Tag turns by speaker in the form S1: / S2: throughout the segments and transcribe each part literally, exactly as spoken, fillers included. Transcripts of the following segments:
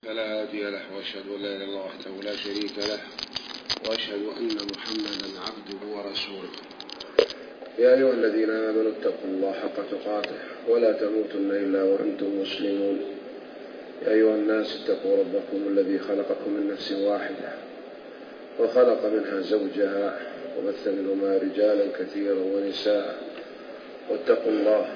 S1: فلا هادي له، وأشهد أن لا إله إلا الله وحده لا شريك له، وأشهد أن محمدا عبده ورسوله. يا أيها الذين آمنوا اتقوا الله حق تقاته ولا تموتن إلا وأنتم مسلمون. يا أيها الناس اتقوا ربكم الذي خلقكم من نفس واحدة وخلق منها زوجها وبث منهما رجالا كثيرا ونساء، واتقوا الله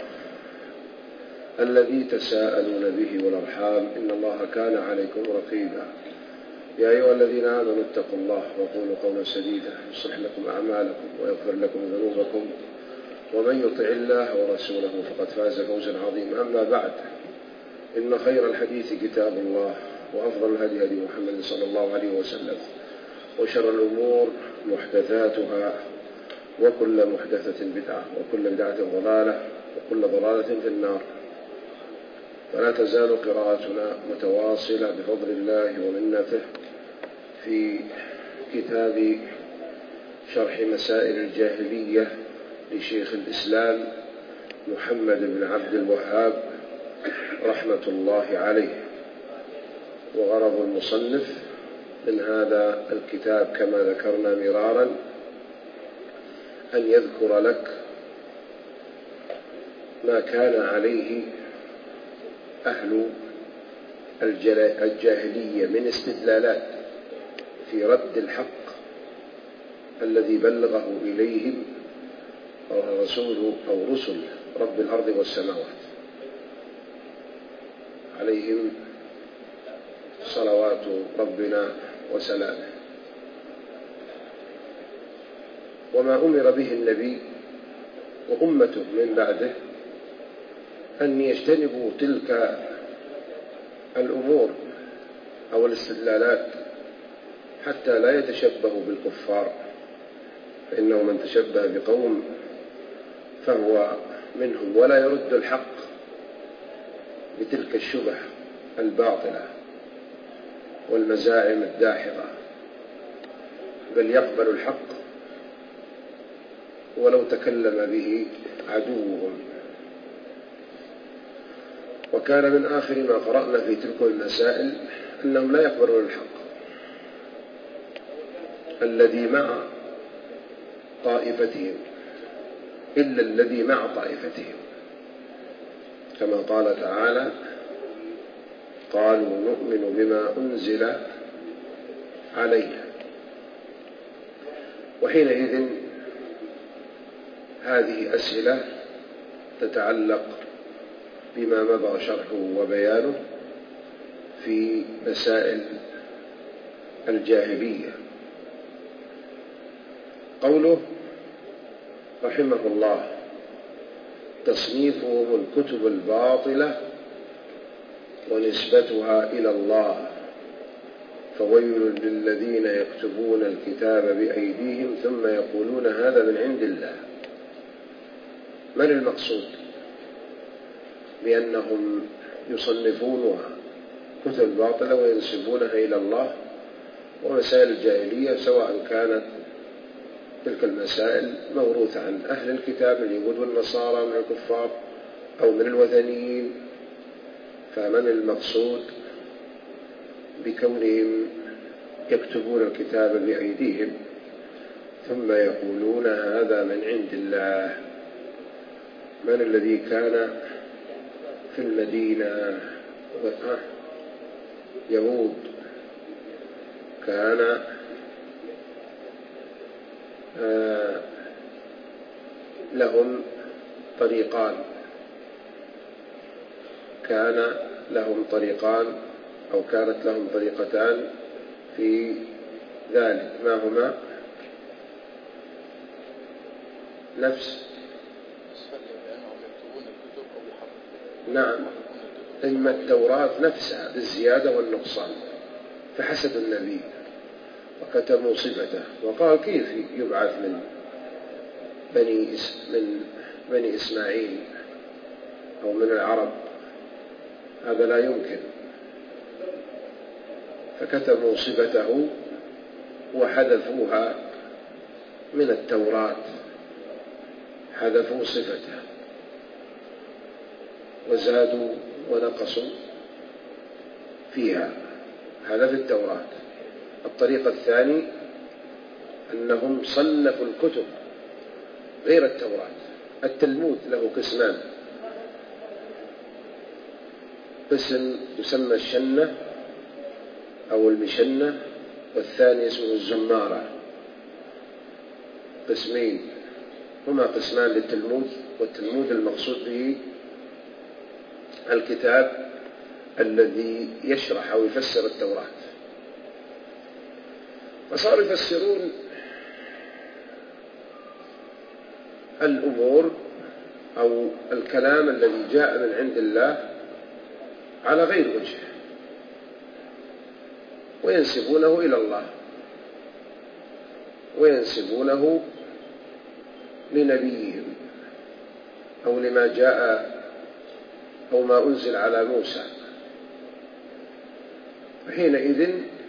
S1: الذي تساءلون به والأرحام إن الله كان عليكم رقيبا. يا أيها الذين آمنوا اتقوا الله وقولوا قولا سديدا يصلح لكم أعمالكم ويغفر لكم ذنوبكم، ومن يطع الله ورسوله فقد فاز فوزا عظيما. أما بعد، إن خير الحديث كتاب الله، وأفضل الهدي هدي محمد صلى الله عليه وسلم، وشر الأمور محدثاتها، وكل محدثة بدعة، وكل بدعة ضلالة، وكل ضلالة في النار. فلا تزال قراءتنا متواصلة بفضل الله ومنته في كتاب شرح مسائل الجاهلية لشيخ الإسلام محمد بن عبد الوهاب رحمة الله عليه. وغرض المصنف من هذا الكتاب كما ذكرنا مرارا أن يذكر لك ما كان عليه أهل الجاهلية من استدلالات في رد الحق الذي بلغه إليهم رسول أو رسل رب الأرض والسماوات، عليهم صلوات ربنا وسلامه. وما أمر به النبي وأمته من بعده أن يجتنبوا تلك الأمور أو الاستدلالات حتى لا يتشبهوا بالكفار، فإنه من تشبه بقوم فهو منهم، ولا يرد الحق بتلك الشبه الباطلة والمزاعم الداحضة، بل يقبل الحق ولو تكلم به عدوهم. وكان من آخر ما قرأنا في تلك المسائل أنهم لا يقبلون الحق الذي مع طائفتهم إلا الذي مع طائفتهم، كما قال تعالى: قالوا نؤمن بما أنزل علينا. وحينئذ هذه أسئلة تتعلق بما مضى شرحه وبيانه في مسائل الجاهلية. قوله رحمه الله: تصنيفهم الكتب الباطلة ونسبتها إلى الله، فويل للذين يكتبون الكتاب بأيديهم ثم يقولون هذا من عند الله. من المقصود بأنهم يصنفونها كتب باطلة وينسبونها إلى الله ومسائل الجاهلية، سواء كانت تلك المسائل موروثة عن أهل الكتاب اليهود والنصارى من الكفار أو من الوثنيين؟ فمن المقصود بكونهم يكتبون الكتاب بأيديهم ثم يقولون هذا من عند الله؟ من الذي كان في المدينة يهود كان آه لهم طريقان كان لهم طريقان أو كانت لهم طريقتان في ذلك. ما هما؟ نفس نعم، إما التوراة نفسها بالزيادة والنقصان، فحسد النبي وكتموا صفته، وقال كيف يبعث من بني إس من بني إسماعيل أو من العرب؟ هذا لا يمكن. فكتموا صفته وحذفوها من التوراة، حذفوا صفته وزادوا ونقصوا فيها. هذا في التوراة. الطريق الثاني أنهم صنفوا الكتب غير التوراة. التلمود له قسمان: قسم يسمى الشنة أو المشنة، والثاني اسمه الزمارة. قسمين هما قسمان للتلمود، والتلمود المقصود به الكتاب الذي يشرح أو يفسر التوراة. فصاروا يفسرون الأمور أو الكلام الذي جاء من عند الله على غير وجه، وينسبونه إلى الله وينسبونه لنبيهم أو لما جاء أو ما أنزل على موسى. وحينئذ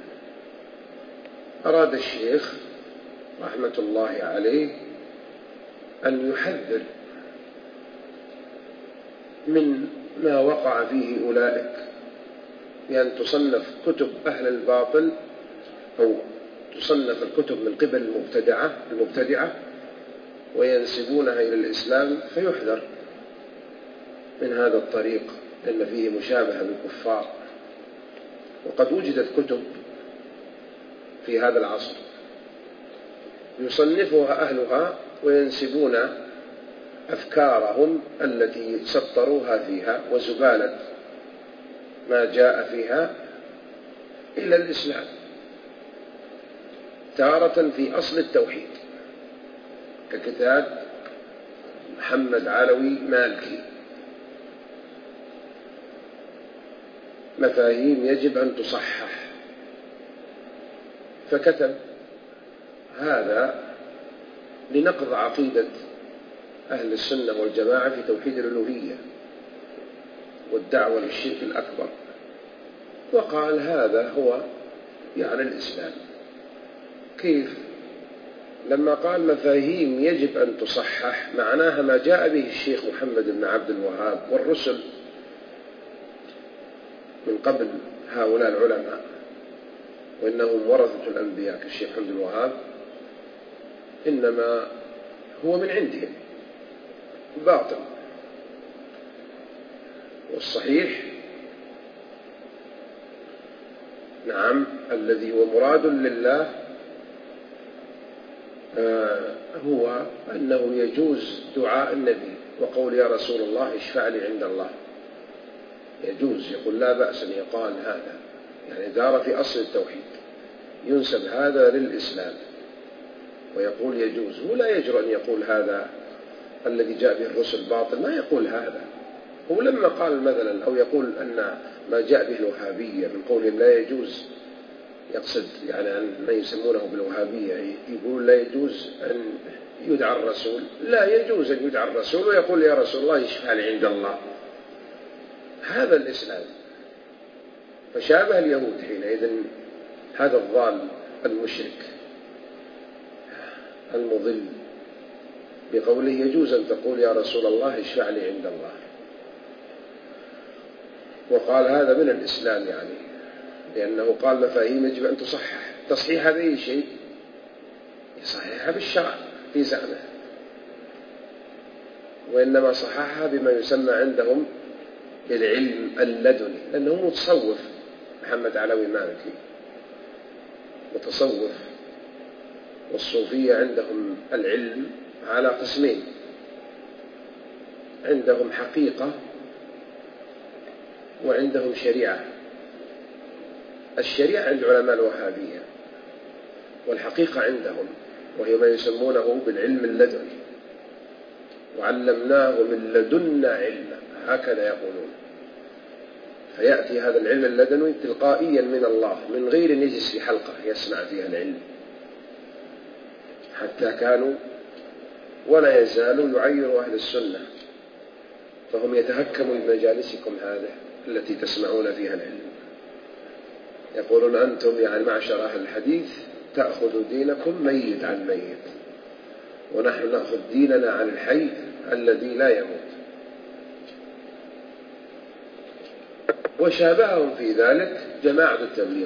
S1: أراد الشيخ رحمة الله عليه أن يحذر من ما وقع فيه أولئك، بأن تصنف كتب أهل الباطل أو تصنف الكتب من قبل المبتدعة المبتدعة وينسبونها إلى الإسلام، فيحذر من هذا الطريق لأن فيه مشابهة بالكفار. وقد وجدت كتب في هذا العصر يصنفها أهلها وينسبون أفكارهم التي سطروها فيها وزبالة ما جاء فيها إلى الإسلام، تارة في أصل التوحيد ككتاب محمد علوي مالكي مفاهيم يجب أن تصحح، فكتب هذا لنقض عقيدة أهل السنة والجماعة في توحيد الألوهية والدعوة للشرك الأكبر، وقال هذا هو يعني الإسلام. كيف؟ لما قال مفاهيم يجب أن تصحح معناها ما جاء به الشيخ محمد بن عبد الوهاب والرسل من قبل هؤلاء العلماء، وإنهم ورثة الأنبياء كالشيخ محمد بن الوهاب، إنما هو من عندهم باطل. والصحيح نعم الذي هو مراد لله آه هو أنه يجوز دعاء النبي وقول يا رسول الله اشفع لي عند الله، يجوز، يقول لا بأس أن يقال هذا، يعني دار في أصل التوحيد، ينسب هذا للإسلام ويقول يجوز. هو لا يجرؤ أن يقول هذا الذي جاء به الرسل باطل، ما يقول هذا. هو لما قال مثلا أو يقول أن ما جاء به الوهابية من قولهم لا يجوز، يقصد يعني أن ما يسمونه بالوهابية، يقول لا يجوز أن يدعى الرسول، لا يجوز أن يدعى الرسول ويقول يا رسول الله يشفع لي عند الله، هذا الإسلام. فشابه اليهود حينئذ هذا الضال المشرك المضل بقوله يجوز أن تقول يا رسول الله اشفع لي عند الله، وقال هذا من الإسلام، يعني لأنه قال مفاهيم يجب أن تصحح. تصحيحها بأي شيء؟ يصححها بالشرع في زعمه، وإنما صححها بما يسمى عندهم بالعلم اللدني، لأنه متصوف. محمد علوي مالكي متصوف، والصوفية عندهم العلم على قسمين: عندهم حقيقة وعندهم شريعة. الشريعة عند علماء الوهابية، والحقيقة عندهم وهي ما يسمونه بالعلم اللدني، وعلمناه من لدنا علما، هكذا يقولون. فيأتي هذا العلم اللدني تلقائيا من الله من غير أن يجلس في حلقة يسمع فيها العلم، حتى كانوا ولا يزالوا يعيروا أهل السنة، فهم يتهكموا بمجالسكم هذه التي تسمعون فيها العلم، يقولون أنتم يعني معشر أهل الحديث تأخذوا دينكم ميت عن ميت، ونحن نأخذ ديننا عن الحي الذي لا يموت. وشابههم في ذلك جماعة التبليغ،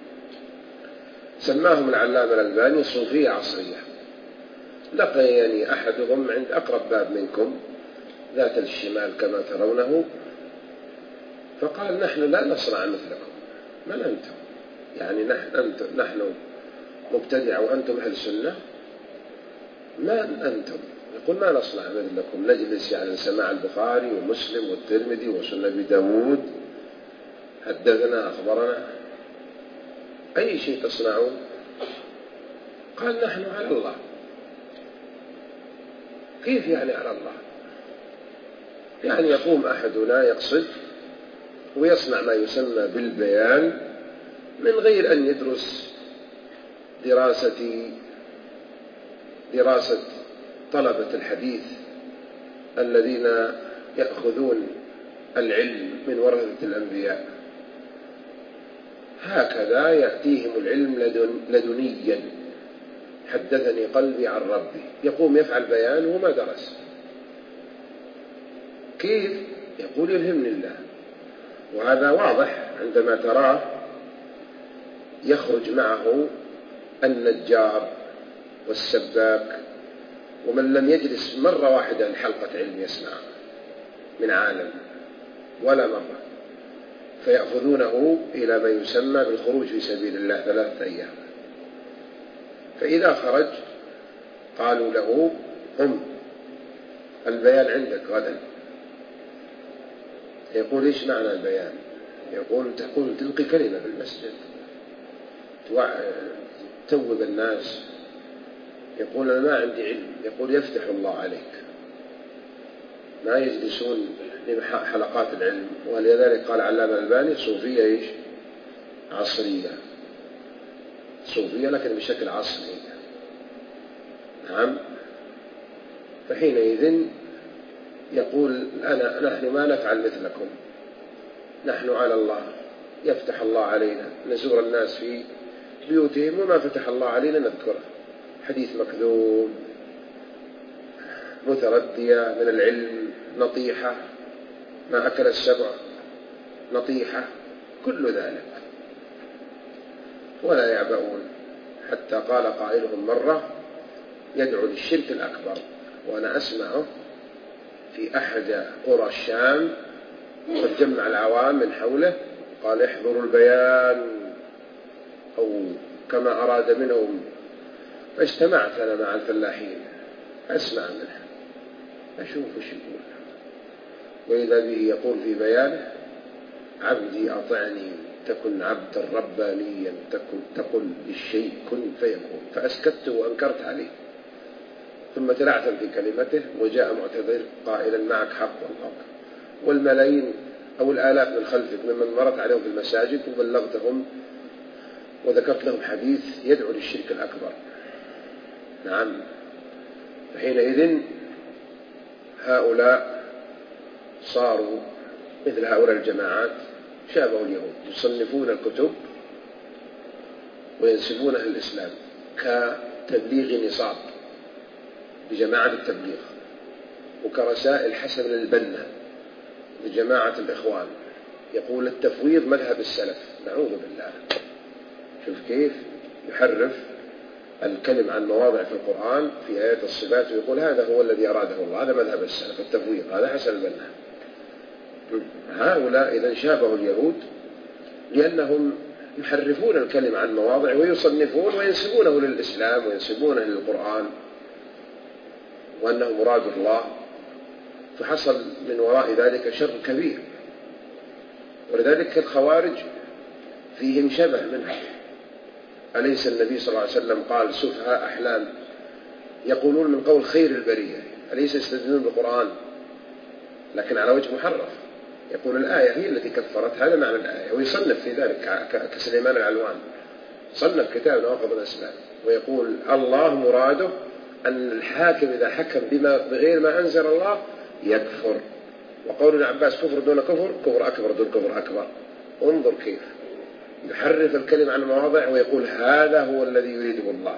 S1: سماهم العلامة الألباني صوفية عصرية. لقيني أحدهم عند أقرب باب منكم ذات الشمال كما ترونه، فقال: نحن لا نصنع مثلكم. من أنتم؟ يعني نحن, أنتم نحن مبتدع وأنتم أهل سنة؟ من أنتم؟ يقول: ما نصنع مثلكم، نجلس يعني سماع البخاري ومسلم والترمذي وسنن أبي داود، حدثنا أخبرنا، أي شيء تصنعون؟ قال: نحن على الله. كيف يعني على الله؟ يعني يقوم أحدنا يقصد ويصنع ما يسمى بالبيان من غير أن يدرس دراسة دراسة طلبة الحديث الذين يأخذون العلم من ورثة الأنبياء. هكذا يأتيهم العلم لدن لدنيا، حدثني قلبي عن ربي، يقوم يفعل بيان وما درس. كيف؟ يقول: يلهمني الله. وهذا واضح عندما تراه يخرج معه النجار والسباك، ومن لم يجلس مرة واحدة لحلقة علم يسمع من عالم ولا مرة، فيأخذونه إلى ما يسمى بالخروج في سبيل الله ثلاثة أيام. فإذا خرج قالوا له: هم البيان عندك غدا. يقول: إيش معنى البيان؟ يقول: تقول تلقي كلمة في المسجد توب الناس. يقول: أنا ما عندي علم. يقول: يفتح الله عليك. ما يجلسون لحلقات العلم. ولذلك قال علامة الألباني: صوفية إيش؟ عصرية. صوفية لكن بشكل عصري. نعم. فحينئذ يقول: أنا نحن ما نفعل مثلكم، نحن على الله، يفتح الله علينا، نزور الناس في بيوتهم وما فتح الله علينا نذكره، حديث مكذوب، متردية من العلم، نطيحة، ما أكل السبع، نطيحة، كل ذلك، ولا يعبؤون. حتى قال قائلهم مرة يدعو للشرك الأكبر، وأنا أسمعه في أحد قرى الشام، قد جمع العوام من حوله، قال: احضروا البيان، أو كما أراد منهم. فاجتمعت أنا مع الفلاحين أسمع منه، أشوف وش يقول، وإذا به يقول في بيانه: عبدي أطعني تكن عبدا ربانيا، تكن تقل للشيء كن فيكون. فأسكت وأنكرت عليه، ثم تلعثم في كلمته وجاء معتذر قائلا: معك حق والله. والملايين أو الآلاف من خلفك ممن مرت عليهم في المساجد وبلغتهم وذكرت لهم حديث يدعو للشرك الأكبر. نعم. فحينئذ هؤلاء صاروا مثل هؤلاء الجماعات، شابهوا اليهود، يصنفون الكتب وينسبونها للإسلام كتبليغ نصاب لجماعة التبليغ، وكرسائل حسن البنا لجماعة الإخوان. يقول: التفويض مذهب السلف. نعوذ بالله. شوف كيف يحرف الكلم عن مواضع في القرآن في آيات الصفات، ويقول هذا هو الذي أراده الله، هذا مذهب السلف، التفويض، هذا حسن البنا. هؤلاء إذا شابهوا اليهود لأنهم يحرفون الكلم عن مواضع ويصنفون وينسبونه للإسلام وينسبونه للقرآن وأنه مراد الله، فحصل من وراء ذلك شر كبير. ولذلك الخوارج فيهم شبه منها. أليس النبي صلى الله عليه وسلم قال: سفهاء أحلام يقولون من قول خير البرية؟ أليس يستدلون بالقرآن لكن على وجه محرف؟ يقول الآية هي التي كفرت، هذا معنى الآية. ويصنف في ذلك كسليمان العلوان، صنف كتاب نواقض الإسلام، ويقول الله مراده أن الحاكم إذا حكم بما بغير ما أنزل الله يكفر. وقول ابن عباس: كفر دون كفر، كفر أكبر دون كفر أكبر. انظر كيف يحرف الكلمة عن المواضع ويقول هذا هو الذي يريده الله،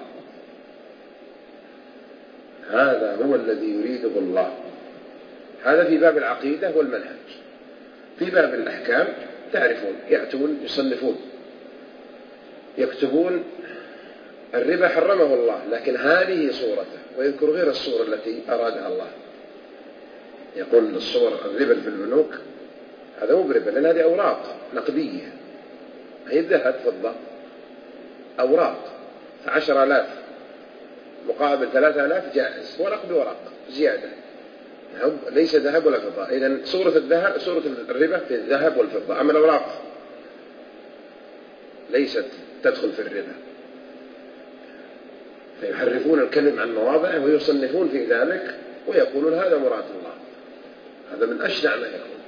S1: هذا هو الذي يريده الله. هذا في باب العقيدة والمنهج. في باب الأحكام تعرفون يأتون يصنفون يكتبون الربا حرمه الله لكن هذه صورته، ويذكر غير الصورة التي أرادها الله. يقول الصور الربا في البنوك هذا مو بربا، لأن هذه أوراق نقدية، هي ذهب فضة، أوراق فعشر آلاف مقابل ثلاثة آلاف جائز، ورق بورق زيادة، ليس ذهب ولا فضة. إذن صورة الذهب صورة الربا في الذهب والفضة، أما الأوراق ليست تدخل في الربا. فيحرفون الكلم عن مواضعه ويصنفون في ذلك ويقولون هذا مراد الله. هذا من أشنع ما يكون،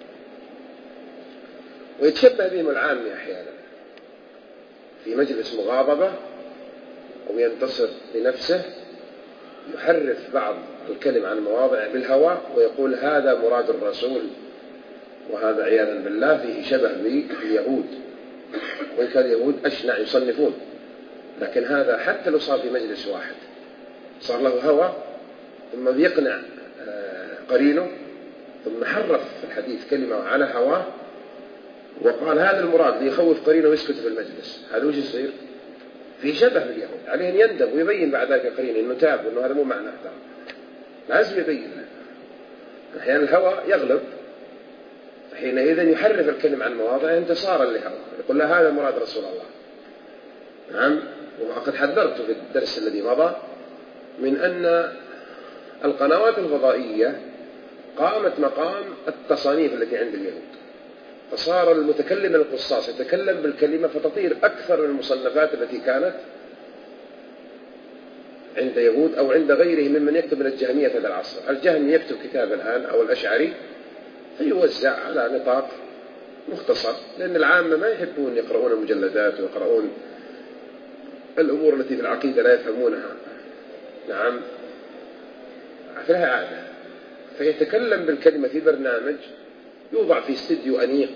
S1: ويتشبه بهم العامي أحيانا في مجلس مغاضبة أو ينتصر لنفسه، يحرف بعض الكلم عن مواضعه بالهوى ويقول هذا مراد الرسول، وهذا عياذا بالله فيه شبه باليهود، وإن كان اليهود أشنع يصنفون، لكن هذا حتى لو صار في مجلس واحد صار له هوى ثم بيقنع قرينه ثم حرف في الحديث كلمة على هواه وقال هذا المراد ليخوف قرينه ويسكت في المجلس، هذا وش يصير؟ في شبه باليهود. عليه أن يندم ويبين بعد ذلك قرينه إنه تاب وإنه هذا مو معنى احترام، لازم يبين. أحيانا الهوى يغلب، حينئذ يحرف الكلمة عن مواضعه انتصارا لهوى، يقول له هذا مراد رسول الله. نعم. وقد حذرت في الدرس الذي مضى من أن القنوات الفضائية قامت مقام التصانيف التي عند اليهود، فصار المتكلم القصاص يتكلم بالكلمة فتطير أكثر من المصنفات التي كانت عند يهود أو عند غيرهم ممن يكتب من الجهمية هذا العصر. الجهم يكتب كتاب الآن أو الأشعري فيوزع على نطاق مختصر، لأن العامة ما يحبون يقرؤون المجلدات ويقرؤون الأمور التي في العقيدة لا يفهمونها. نعم. فلها عادة، فيتكلم بالكلمة في برنامج يوضع في استديو أنيق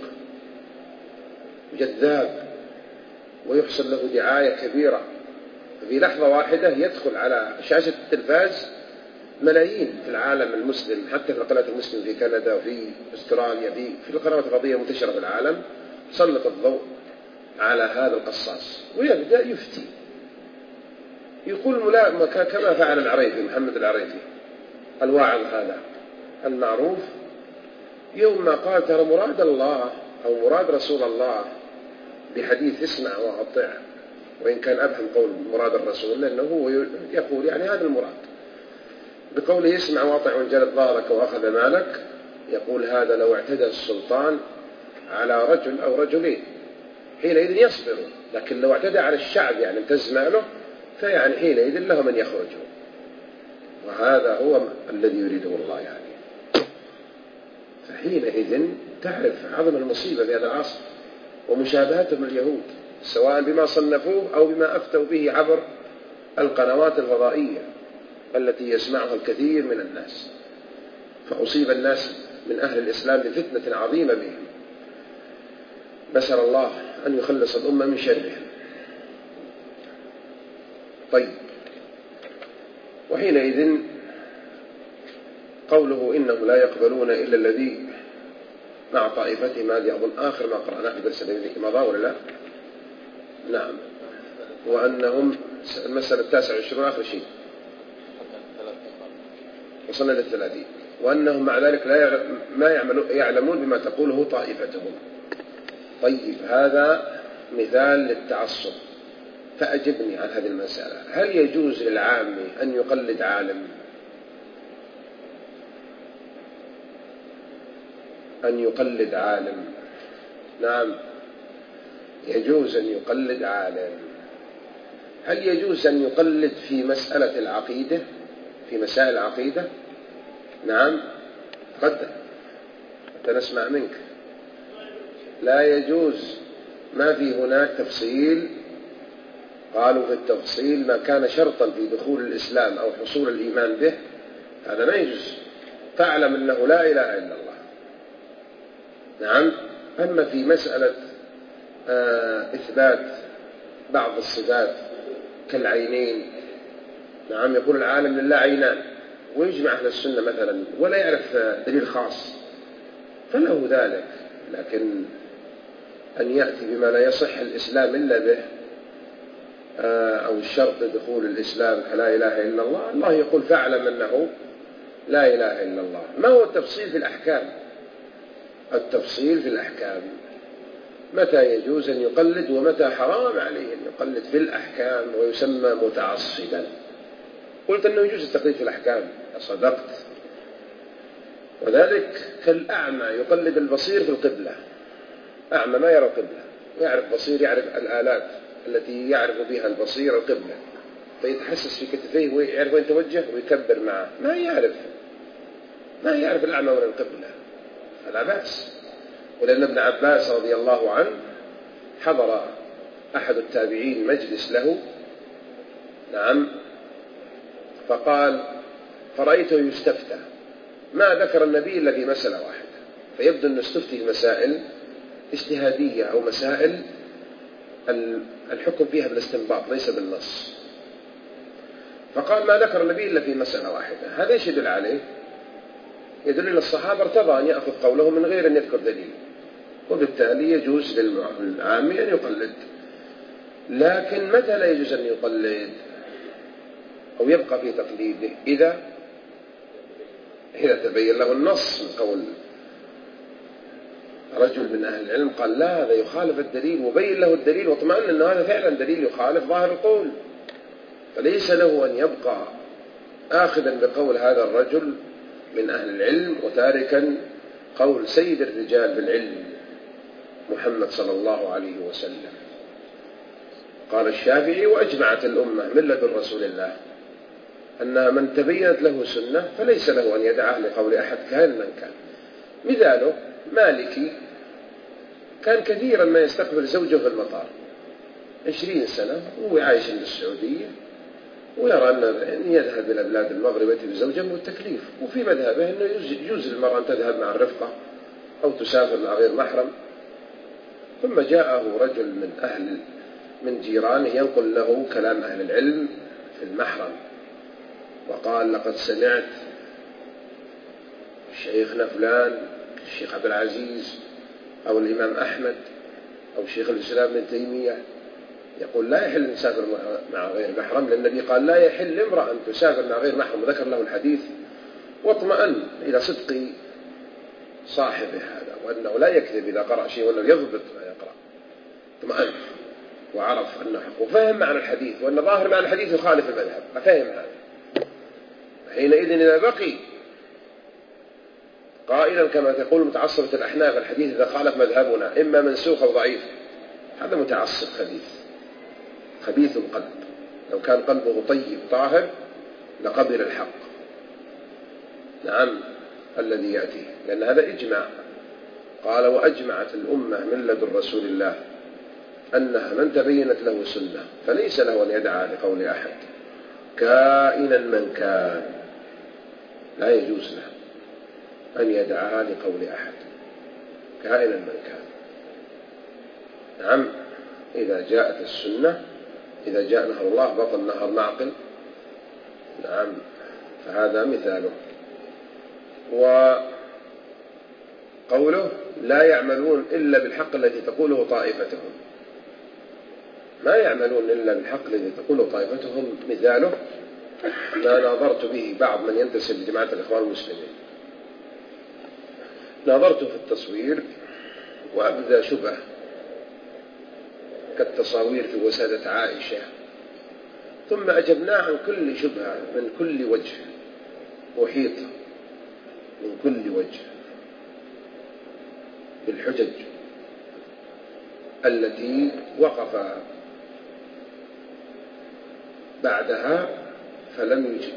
S1: جذاب ويحصل له دعاية كبيرة، في لحظة واحدة يدخل على شاشة التلفاز ملايين في العالم المسلم، حتى في القنوات المسلمة في كندا وفي استراليا، في في القنوات الفضائية المنتشرة في العالم، سلط الضوء على هذا القصاص ويبدأ يفتي. يقول ملا كما فعل العريفي محمد العريفي الواعظ هذا المعروف، يوم ما قال ترى مراد الله أو مراد رسول الله بحديث اسمع وأطع، وإن كان أبهم قول مراد الرسول لأنه هو يقول يعني هذا المراد، بقوله اسمع وأطع وإن جلت ظهرك وأخذ مالك، يقول هذا لو اعتدى السلطان على رجل أو رجلين حينئذ يصبروا، لكن لو اعتدى على الشعب يعني امتز ماله فيعني حينئذ له من يخرجوا، وهذا هو الذي يريده الله يعني. فحينئذ تعرف عظم المصيبة في هذا العصر ومشابهتهم اليهود، سواء بما صنفوه أو بما أفتوا به عبر القنوات الفضائية التي يسمعها الكثير من الناس. فأصيب الناس من أهل الإسلام بفتنة عظيمة بهم، نسأل الله أن يخلص الأمة من شرهم. طيب، وحينئذ قوله إنهم لا يقبلون إلا الذي مع طائفتهم، هذه أظن آخر ما قرأناه في درس الذي مضى ولا لا؟ نعم. وأنهم المسألة التاسع والعشرون آخر شيء وصلنا للثلاثين، وأنهم مع ذلك لا ما يعلمون بما تقوله طائفتهم. طيب، هذا مثال للتعصب، فأجبني عن هذه المسألة. هل يجوز للعامي أن يقلد عالم؟ أن يقلد عالم؟ نعم، يجوز أن يقلد عالم. هل يجوز أن يقلد في مسألة العقيدة، في مسائل العقيدة؟ نعم، تقدم حتى نسمع منك. لا يجوز، ما في هناك تفصيل. قالوا في التفصيل ما كان شرطا في دخول الإسلام أو حصول الإيمان به هذا ما يجوز، تعلم أنه لا إله إلا الله. نعم. أما في مسألة آه إثبات بعض الصفات كالعينين، نعم، يقول العالم لله عينان ويجمع أهل السنة مثلا ولا يعرف دليل خاص فله ذلك، لكن أن يأتي بما لا يصح الإسلام إلا به، أو الشرط لدخول الإسلام كلا إله إلا الله، الله يقول فاعلم أنه لا إله إلا الله. ما هو التفصيل في الأحكام؟ التفصيل في الأحكام، متى يجوز أن يقلد ومتى حرام عليه أن يقلد في الأحكام ويسمى متعصبا. قلت أنه يجوز التقليد في الأحكام، صدقت. وذلك كالأعمى يقلد البصير في القبلة، أعمى ما يرى القبلة، يعرف بصير، يعرف الآلات التي يعرف بها البصير القبلة، فيتحسس في كتفيه ويعرف وين توجه ويكبر معه. ما يعرف ما يعرف الأعمى ولا القبلة، فلا بأس. ولأن ابن عباس رضي الله عنه حضر أحد التابعين مجلس له، نعم، فقال فرأيته يستفتى، ما ذكر النبي إلا في مسألة واحدة، فيبدو أن استفتي مسائل اجتهادية أو مسائل الحكم فيها بالاستنباط ليس بالنص، فقال ما ذكر النبي إلا في مسألة واحدة. هذا ايش يدل عليه؟ يدل أن الصحابة ارتضى أن يأخذ قوله من غير أن يذكر دليل، وبالتالي يجوز للعامي أن يقلد. لكن متى لا يجوز أن يقلد أو يبقى في تقليده؟ إذا إذا تبين له النص من قول رجل من أهل العلم قال لا هذا يخالف الدليل، وبين له الدليل واطمأن أن هذا فعلا دليل يخالف ظاهر القول، فليس له أن يبقى آخذا بقول هذا الرجل من أهل العلم وتاركا قول سيد الرجال بالعلم محمد صلى الله عليه وسلم. قال الشافعي وأجمعت الأمة من لدن رسول الله أن من تبينت له سنة فليس له أن يدعه لقول أحد كان من كان. مثاله مالكي كان كثيرا ما يستقبل زوجه في المطار عشرين سنة وهو عايش في السعودية، ويرى أن يذهب إلى بلاد المغرب يأتي بزوجه والتكليف، وفي مذهبه أنه يجوز للمرأة أن تذهب مع الرفقة أو تسافر مع غير محرم. ثم جاءه رجل من أهل من جيرانه ينقل له كلام أهل العلم في المحرم، وقال لقد سمعت شيخنا فلان الشيخ عبد العزيز أو الإمام أحمد أو شيخ الإسلام ابن تيمية يقول لا يحل نسافر مع غير محرم، لأن النبي قال لا يحل امرأة أن تسافر مع غير محرم، وذكر له الحديث واطمأن إلى صدق صاحبه هذا وأنه لا يكذب إذا قرأ شيء وأنه يضبط ما يقرأ، اطمأن وعرف أنه حق وفهم معنى الحديث وأن ظاهر معنى الحديث يخالف المذهب، فهم هذا. حينئذ إذا بقي قائلا كما تقول متعصبة الأحناف الحديث إذا خالف مذهبنا إما منسوخ أو ضعيف، هذا متعصب خبيث خبيث القلب، لو كان قلبه طيب طاهر لقبل الحق، نعم، الذي يأتيه، لأن هذا إجماع. قال وأجمعت الأمة من لدن رسول الله أنها من تبينت له سنة فليس له أن يدعى لقول أحد كائنا من كان، لا يجوز له أن يدعها لقول أحد كائنا من كان. نعم، إذا جاءت السنة، إذا جاء نهر الله بطل نهر معقل، نعم، فهذا مثاله. وقوله لا يعملون إلا بالحق الذي تقوله طائفتهم، ما يعملون إلا بالحق الذي تقوله طائفتهم، مثاله ما ناظرت به بعض من ينتسب لجماعة الإخوان المسلمين، ناظرت في التصوير وأبدى شبه كالتصاوير في وسادة عائشة، ثم أجبناه عن كل شبهة من كل وجه، وحيط من كل وجه بالحجج التي وقف بعدها فلم يجب.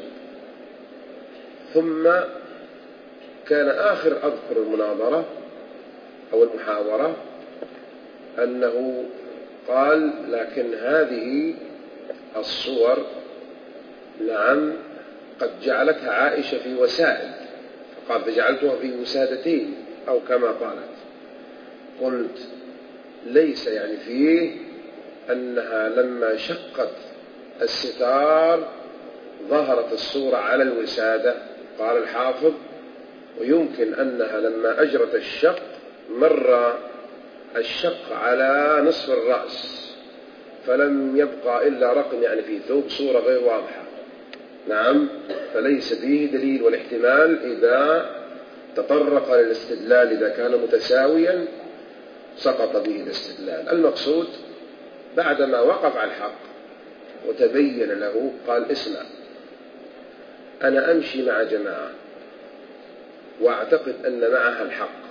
S1: ثم كان آخر أذكر المناظرة أو المحاورة أنه قال لكن هذه الصور نعم قد جعلتها عائشة في وسائل، فقال فجعلتها في وسادتين أو كما قالت. قلت ليس يعني فيه أنها لما شقت الستار ظهرت الصورة على الوسادة، قال الحافظ، ويمكن أنها لما أجرت الشق مر الشق على نصف الرأس فلم يبقى إلا رقم يعني في ثوب صورة غير واضحة، نعم، فليس فيه دليل. والاحتمال إذا تطرق للاستدلال إذا كان متساويا سقط به الاستدلال. المقصود بعدما وقف على الحق وتبين له قال اسمع، أنا أمشي مع جماعة وأعتقد أن معها الحق،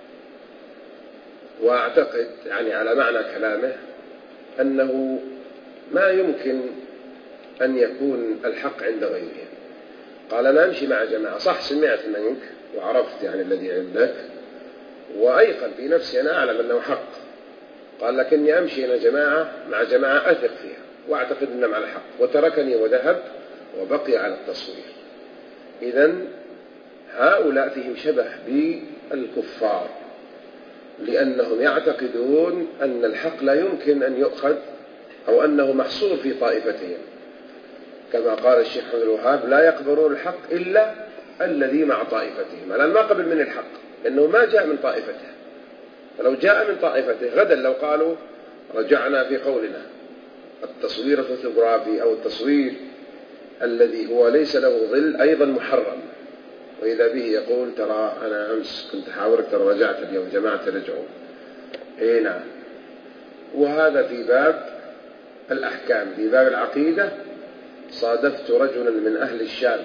S1: وأعتقد يعني على معنى كلامه أنه ما يمكن أن يكون الحق عند غيرهم. قال أنا أمشي مع جماعة، صح سمعت منك وعرفت يعني الذي عندك وأيقن في نفسي أنا أعلم أنه حق، قال لكني أمشي أنا جماعة مع جماعة أثق فيها وأعتقد أنهم على الحق، وتركني وذهب وبقي على التصوير. إذن هؤلاء فيهم شبه بالكفار، لأنهم يعتقدون أن الحق لا يمكن أن يؤخذ أو أنه محصور في طائفتهم، كما قال الشيخ محمد الوهاب لا يقبلون الحق إلا الذي مع طائفتهم. الآن ما قبل من الحق لأنه ما جاء من طائفته، فلو جاء من طائفته غدا لو قالوا رجعنا في قولنا التصوير الفوتوغرافي أو التصوير الذي هو ليس له ظل أيضا محرم، وإذا به يقول ترى أنا أمس كنت حاورك ترى رجعت اليوم جماعة رجعوا. إيه نعم. وهذا في باب الأحكام. في باب العقيدة صادفت رجلا من أهل الشام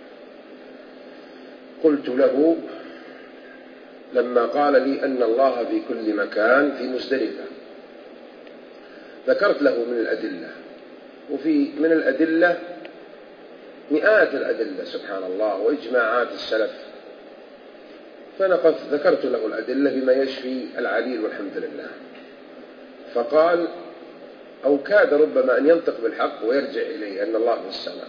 S1: قلت له لما قال لي أن الله في كل مكان في مزدلفة، ذكرت له من الأدلة، وفي من الأدلة مئات الأدلة سبحان الله وإجماعات السلف، فنقف ذكرت له الأدلة بما يشفي العليل والحمد لله، فقال أو كاد ربما أن ينطق بالحق ويرجع إليه أن الله في السماء،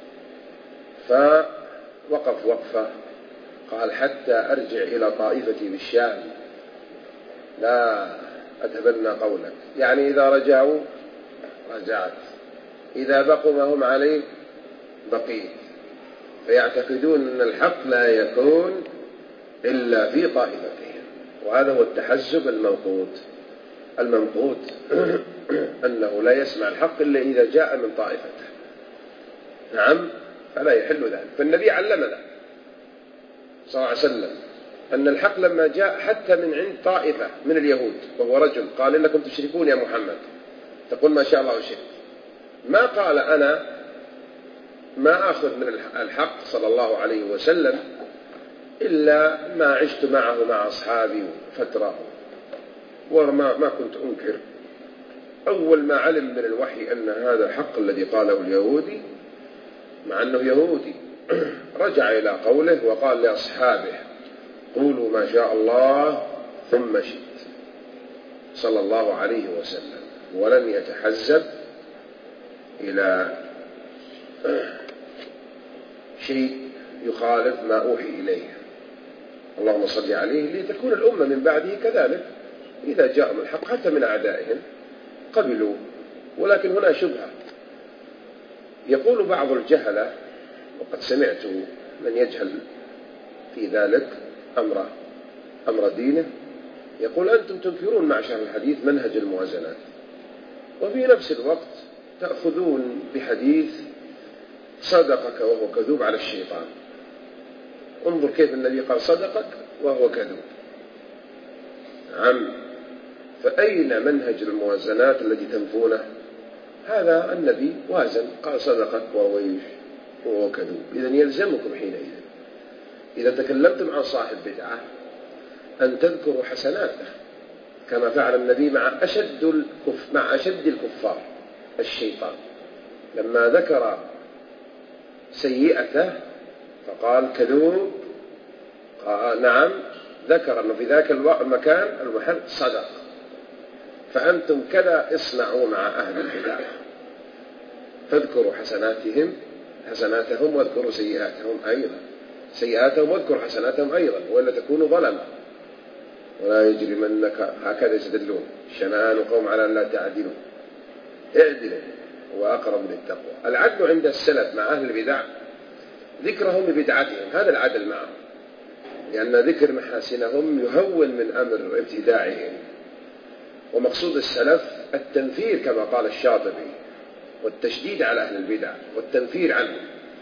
S1: فوقف وقفة قال حتى أرجع إلى طائفتي بالشام لا أتبنى قولك، يعني إذا رجعوا رجعت، إذا بقوا ما هم عليه بقيت. فيعتقدون أن الحق لا يكون إلا في طائفتهم، وهذا هو التحزب المنقوط. المنقوط أنه لا يسمع الحق إلا إذا جاء من طائفته، نعم، فلا يحل ذلك. فالنبي علمنا صلى الله عليه وسلم أن الحق لما جاء حتى من عند طائفة من اليهود وهو رجل قال إنكم تشركون يا محمد، تقول ما شاء الله وشئت، ما قال أنا ما أخذ من الحق صلى الله عليه وسلم إلا ما عشت معه مع أصحابي فترة وما ما كنت أنكر. أول ما علم من الوحي أن هذا الحق الذي قاله اليهودي مع أنه يهودي رجع إلى قوله وقال لأصحابه قولوا ما شاء الله ثم شئت صلى الله عليه وسلم، ولم يتحزب إلى شيء يخالف ما أوحي إليه اللهم صل عليه، لتكون الأمة من بعده كذلك إذا جاءهم الحق حتى من أعدائهم قبلوا. ولكن هنا شبهة، يقول بعض الجهلة وقد سمعت من يجهل في ذلك أمر أمر دينه يقول أنتم تنكرون معشر الحديث منهج الموازنات، وفي نفس الوقت تأخذون بحديث صدقك وهو كذوب على الشيطان. انظر كيف النبي قال صدقك وهو كذوب، نعم، فأين منهج الموازنات التي تنفونه؟ هذا النبي وازن قال صدقك وهو وهو كذوب. إذن يلزمكم حينئذ إذا تكلمتم عن صاحب بدعة أن تذكروا حسناته كما فعل النبي مع أشد الكف مع أشد الكفار الشيطان، لما ذكر سيئته فقال كذوب، قال نعم، ذكر أنه في ذاك المكان المحل صدق. فأنتم كذا اصنعوا مع أهل البدع، فاذكروا حسناتهم حسناتهم واذكروا سيئاتهم أيضا سيئاتهم واذكروا حسناتهم أيضا، وإلا تكونوا ظلما. ولا يجرمنك هكذا يستدلون شنآن قوم على أن لا تعدلوا اعدلوا وأقرب للتقوى. العدل عند السلف مع أهل البدع ذكرهم ببدعتهم، هذا العدل معهم، لأن ذكر محاسنهم يهون من أمر ابتداعهم. ومقصود السلف التنفير كما قال الشاطبي، والتشديد على أهل البدع والتنفير عنهم.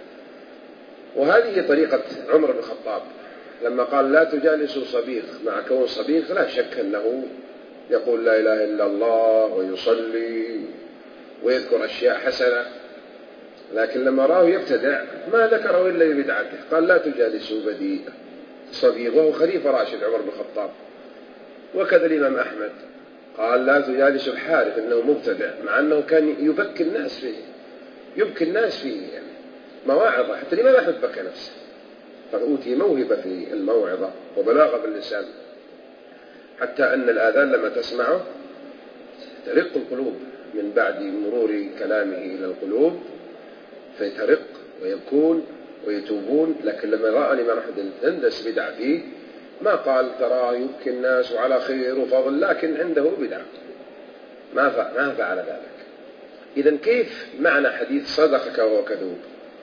S1: وهذه طريقة عمر بن الخطاب لما قال لا تجالسوا صبيغ، مع كون صبيغ لا شك أنه يقول لا إله إلا الله ويصلي ويذكر أشياء حسنة، لكن لما راه يبتدع ما ذكره إلا ببدعته. قال لا تجالسوا بديء صبيغ، وهو خليفة راشد عمر بن الخطاب. وكذا الإمام أحمد قال لا تجالسوا الحارث إنه مبتدع، مع أنه كان يبكي الناس فيه، يبكي الناس فيه يعني مواعظة، حتى الإمام أحمد بكى نفسه، فأوتي موهبة في الموعظة وبلاغة باللسان، حتى أن الآذان لما تسمعه ترق القلوب من بعد مرور كلامه إلى القلوب، فيترق ويبكون ويتوبون. لكن لما رأى الإمام أحمد هندس بدع فيه ما قال ترى يبكي الناس وعلى خير وفضل، لكن عنده بدع، ما ما فعل ذلك. إذن كيف معنى حديث صدقك وهو كذوب؟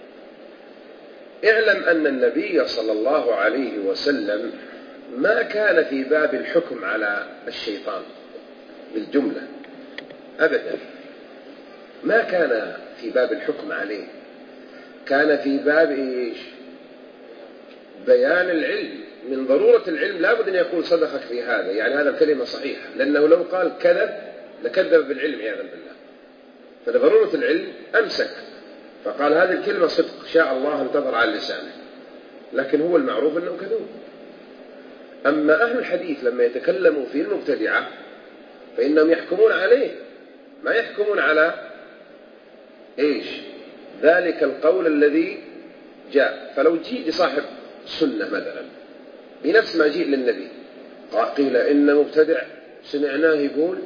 S1: اعلم أن النبي صلى الله عليه وسلم ما كان في باب الحكم على الشيطان بالجملة أبدا، ما كان في باب الحكم عليه، كان في باب إيش؟ بيان العلم، من ضرورة العلم لابد أن يقول صدقك في هذا، يعني هذا الكلمة صحيحة، لأنه لو قال كذب لكذب بالعلم عياذا بالله، فلضرورة العلم أمسك فقال هذه الكلمة صدق شاء الله انتظر على لسانه، لكن هو المعروف أنه كذوب. أما أهل الحديث لما يتكلموا في المبتدعة فإنهم يحكمون عليه، ما يحكمون على إيش؟ ذلك القول الذي جاء. فلو جيء لصاحب سنة مثلا بنفس ما جيء للنبي قيل إن مبتدع سمعناه يقول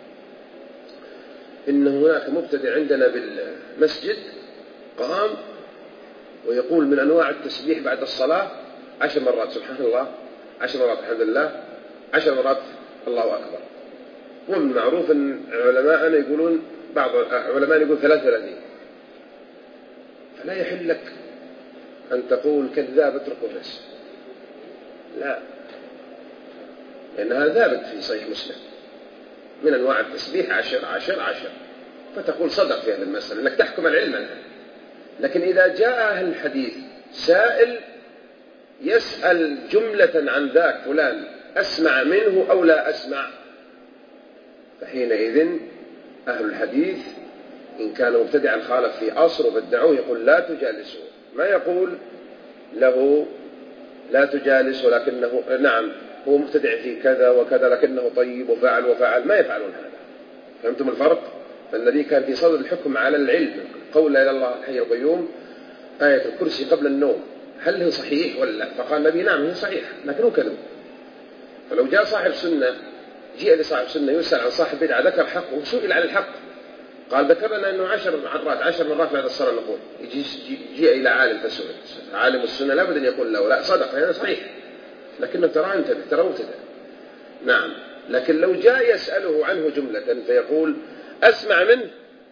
S1: إن هناك مبتدع عندنا بالمسجد قام ويقول من أنواع التسبيح بعد الصلاة عشر مرات سبحان الله، عشر مرات الحمد لله، عشر مرات الله أكبر. ومن معروف أن علماءنا يقولون، بعض علماء يقول ثلاث ثلاثين. فلا يحل لك أن تقول كذاب اتركه بس، لا، لأن هذا ثابت في صحيح مسلم من أنواع التسبيح عشر عشر عشر، فتقول صدق في هذه المسألة أنك تحكم العلم عنها. لكن إذا جاء أهل الحديث سائل يسأل جملة عن ذاك فلان أسمع منه أو لا أسمع، فحينئذ أهل الحديث إن كان مبتدعا خالف في أصل وبدعوه يقول لا تجالسه، ما يقول له لا تجالس ولكنه نعم هو مبتدع في كذا وكذا لكنه طيب وفعل وفعل، ما يفعلون هذا. فهمتم الفرق؟ فالنبي كان في صدد الحكم على العلم، قول لا إله إلا الله الحي القيوم، آية الكرسي قبل النوم، هل هي صحيح ولا لا؟ فقال النبي نعم هي صحيح لكنه كذب. فلو جاء صاحب سنة، جاء لصاحب سنة يسأل عن صاحب بدعة ذكر حق وسئل عن الحق قال ذكرنا أنه عشر مرات عشر مرات بعد الصلاة نقول، يجي جاء إلى عالم فسئل، عالم السنة لابد أن يقول له لا صدق هذا صحيح لكنه ترى انتبه ترى مبتدع. نعم، لكن لو جاء يسأله عنه جملة فيقول أسمع منه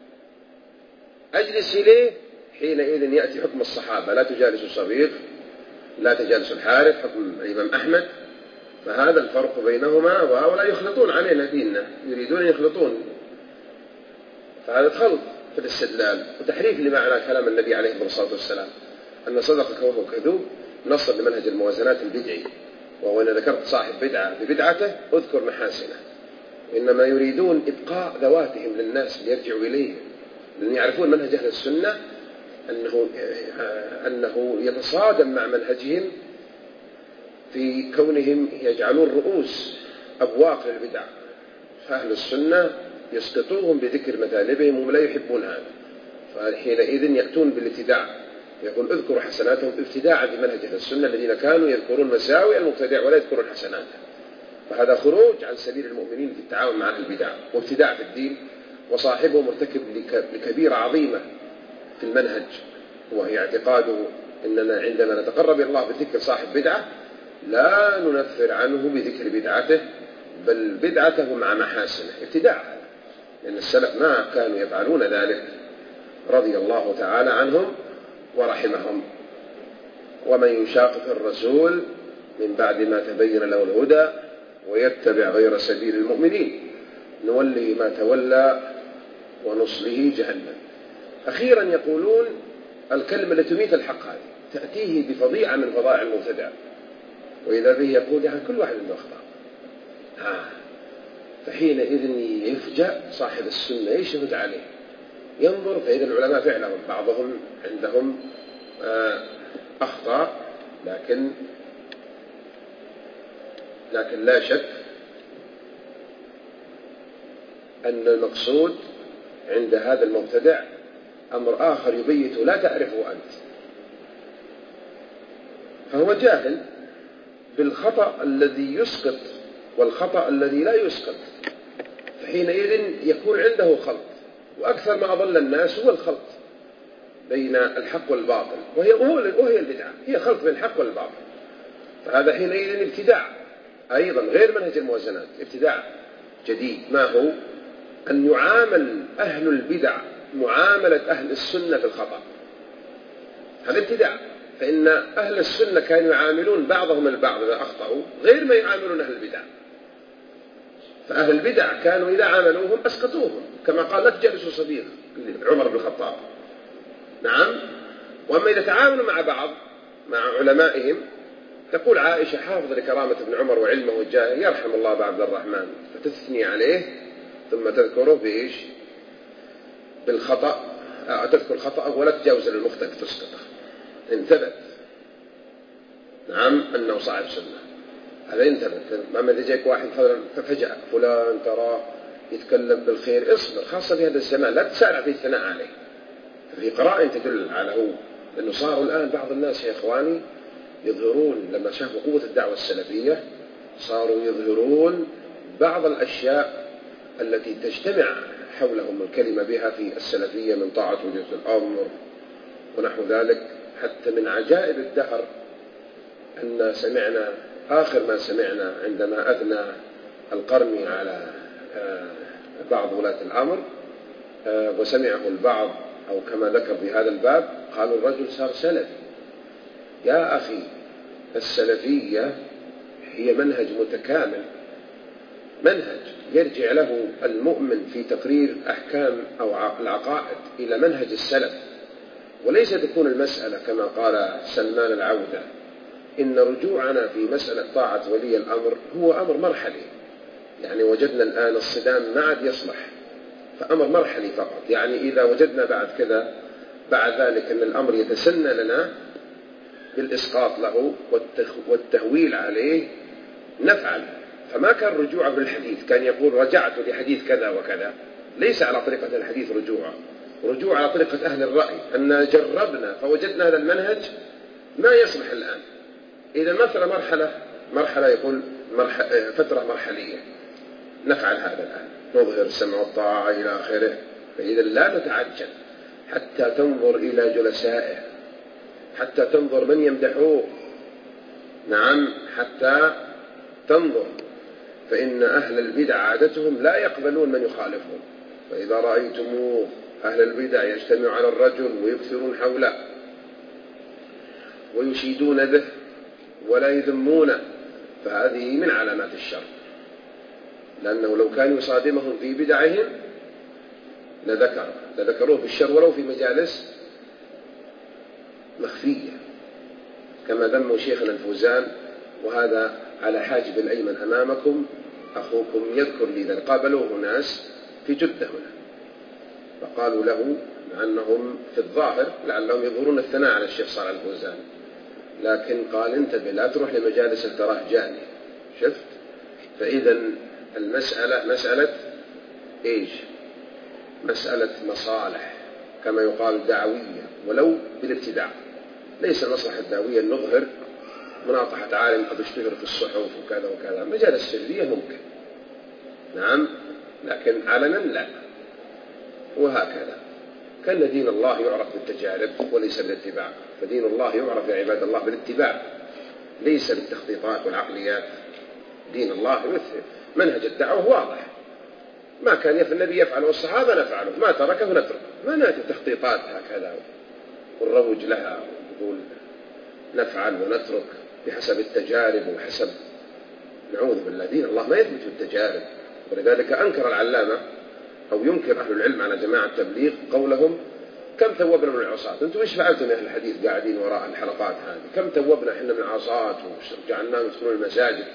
S1: أجلس إليه، حينئذ يأتي حكم الصحابة لا تجالس الصبيغ لا تجالس الحارث، حكم الإمام أحمد. فهذا الفرق بينهما، وهؤلاء يخلطون علينا ديننا، يريدون أن يخلطون، فهذا خلط في الاستدلال وتحريف لمعنى كلام النبي عليه الصلاة والسلام أن صدقك وهو كذوب نصر لمنهج الموازنات البدعي، وهو أن ذكرت صاحب بدعة ببدعته أذكر محاسنه، إنما يريدون إبقاء ذواتهم للناس ليرجعوا إليه، لأن يعرفون منهج أهل السنة أنه, أنه يتصادم مع منهجهم في كونهم يجعلون رؤوس أبواق للبدع، فأهل السنة يسقطوهم بذكر مثالبهم ولا يحبون هذا، فحينئذ يأتون بالابتداع، يقول اذكروا حسناتهم ابتداعا بمنهج أهل السنة الذين كانوا يذكرون مساوئ المبتدع ولا يذكرون حسناته. فهذا خروج عن سبيل المؤمنين في التعاون مع أهل البدع وابتداع في الدين، وصاحبه مرتكب لكبيرة عظيمة في المنهج، وهي اعتقاده أننا عندما نتقرب إلى الله بذكر صاحب بدعة لا ننفر عنه بذكر بدعته، بل بدعته مع محاسنه ابتداع، لأن السلف ما كانوا يفعلون ذلك رضي الله تعالى عنهم ورحمهم. ومن يشاقق الرسول من بعد ما تبين له الهدى ويتبع غير سبيل المؤمنين نولي ما تولى ونصله جهنم. أخيرا يقولون الكلمة التي تميت الحق هذه تأتيه بفظيعة من فظائع المبتدع، وإذا به يقول يعني كل واحد عنده أخطاء. آه. فحينئذ يفجأ صاحب السنة يشهد عليه، ينظر فإذا العلماء فعلا بعضهم عندهم أخطاء، لكن لكن لا شك أن المقصود عند هذا المبتدع أمر آخر يبيت لا تعرفه أنت، فهو جاهل بالخطأ الذي يسقط والخطأ الذي لا يسقط، فحينئذ يكون عنده خلط، وأكثر ما أضل الناس هو الخلط بين الحق والباطل، وهي وهي البدعة، هي خلط بين الحق والباطل. فهذا حينئذ ابتداع أيضا غير منهج الموازنات، ابتداع جديد، ما هو أن يعامل أهل البدع معاملة أهل السنة في الخطأ. هذا ابتداع، فإن أهل السنة كانوا يعاملون بعضهم البعض إذا أخطأوا غير ما يعاملون أهل البدع. فأهل البدع كانوا إذا عاملوهم أسقطوهم، كما قال لا تجلسوا صديق عمر بن الخطاب. نعم. وأما إذا تعاملوا مع بعض مع علمائهم، تقول عائشة حافظ لكرامة ابن عمر وعلمه وجاهه يرحم الله أبا عبد الرحمن، فتثني عليه ثم تذكره بإيش؟ بالخطأ، تذكر خطأ ولا تجاوز للمخطئ تسقطه إن ثبت. نعم أنه صاحب سنة، هذا إن ثبت. أما إذا جاك واحد ففجأة فلان ترى يتكلم بالخير، اصبر، خاصة في هذا الزمان لا تسارع في الثناء عليه، في قرائن تدل على هو. لأنه صاروا الآن بعض الناس يا إخواني يظهرون لما شافوا قوة الدعوة السلفية صاروا يظهرون بعض الأشياء التي تجتمع حولهم الكلمة بها في السلفية من طاعة وجهة الأمر ونحو ذلك. حتى من عجائب الدهر أن سمعنا آخر ما سمعنا عندما أثنى القرني على بعض ولاة الأمر، وسمعه البعض أو كما ذكر في هذا الباب قالوا الرجل صار سلفي. يا أخي السلفية هي منهج متكامل، منهج يرجع له المؤمن في تقرير أحكام أو العقائد إلى منهج السلف، وليس تكون المسألة كما قال سلمان العودة إن رجوعنا في مسألة طاعة ولي الأمر هو أمر مرحلي. يعني وجدنا الآن الصدام ما عاد يصلح، فأمر مرحلي فقط. يعني إذا وجدنا بعد كذا بعد ذلك أن الأمر يتسنى لنا بالإسقاط له والتهويل عليه نفعل. فما كان رجوعه بالحديث، كان يقول رجعت لحديث كذا وكذا، ليس على طريقة الحديث رجوع رجوع على طريقة أهل الرأي، أن جربنا فوجدنا هذا المنهج ما يصلح الآن. إذا مثل مرحلة مرحلة يقول مرحلة فترة مرحلية نفعل هذا الآن، نظهر السمع والطاعة إلى آخره. فإذا لا تتعجل حتى تنظر إلى جلسائه، حتى تنظر من يمدحوه. نعم حتى تنظر، فإن أهل البدع عادتهم لا يقبلون من يخالفهم. فإذا رأيتموه أهل البدع يجتمع على الرجل ويكثرون حوله ويشيدون به ولا يذمونه، فهذه من علامات الشر، لأنه لو كان يصادمهم في بدعهم لذكر لذكروه بالشر ولو في مجالس مخفية، كما ذموا شيخنا الفوزان. وهذا على حاجب الأيمن أمامكم أخوكم يذكر لي ذلك. قابلوه ناس في جدة هنا فقالوا له أنهم في الظاهر لعلهم يظهرون الثناء على الشيخ صالح الفوزان، لكن قال انتبه لا تروح لمجالس تراه جاني. شفت؟ فإذا المسألة مسألة إيش؟ مسألة مصالح كما يقال دعوية، ولو بالابتداع. ليس المصلحة الدعوية نظهر مناطحة عالم قد اشتهر في الصحف وكذا وكذا، مجالس سرية ممكن نعم، لكن علنا لا. وهكذا كان دين الله يعرف بالتجارب وليس بالاتباع. فدين الله يعرف يا عباد الله بالاتباع ليس بالتخطيطات والعقليات. دين الله يمثل منهج الدعوة واضح، ما كان يفعل النبي يفعله والصحابة نفعله، ما تركه نتركه. ما نأتي تخطيطات هكذا والروج لها ونقول نفعل ونترك بحسب التجارب وحسب. نعوذ بالله، دين الله ما يثبت بالتجارب ولذلك أنكر العلامة أو ينكر أهل العلم على جماعة التبليغ قولهم كم توبنا من العصاة. أنتم إيش فعلتم يا أهل الحديث قاعدين وراء الحلقات هذه؟ كم توبنا إحنا من العصاة وجعلناهم يدخلون المساجد؟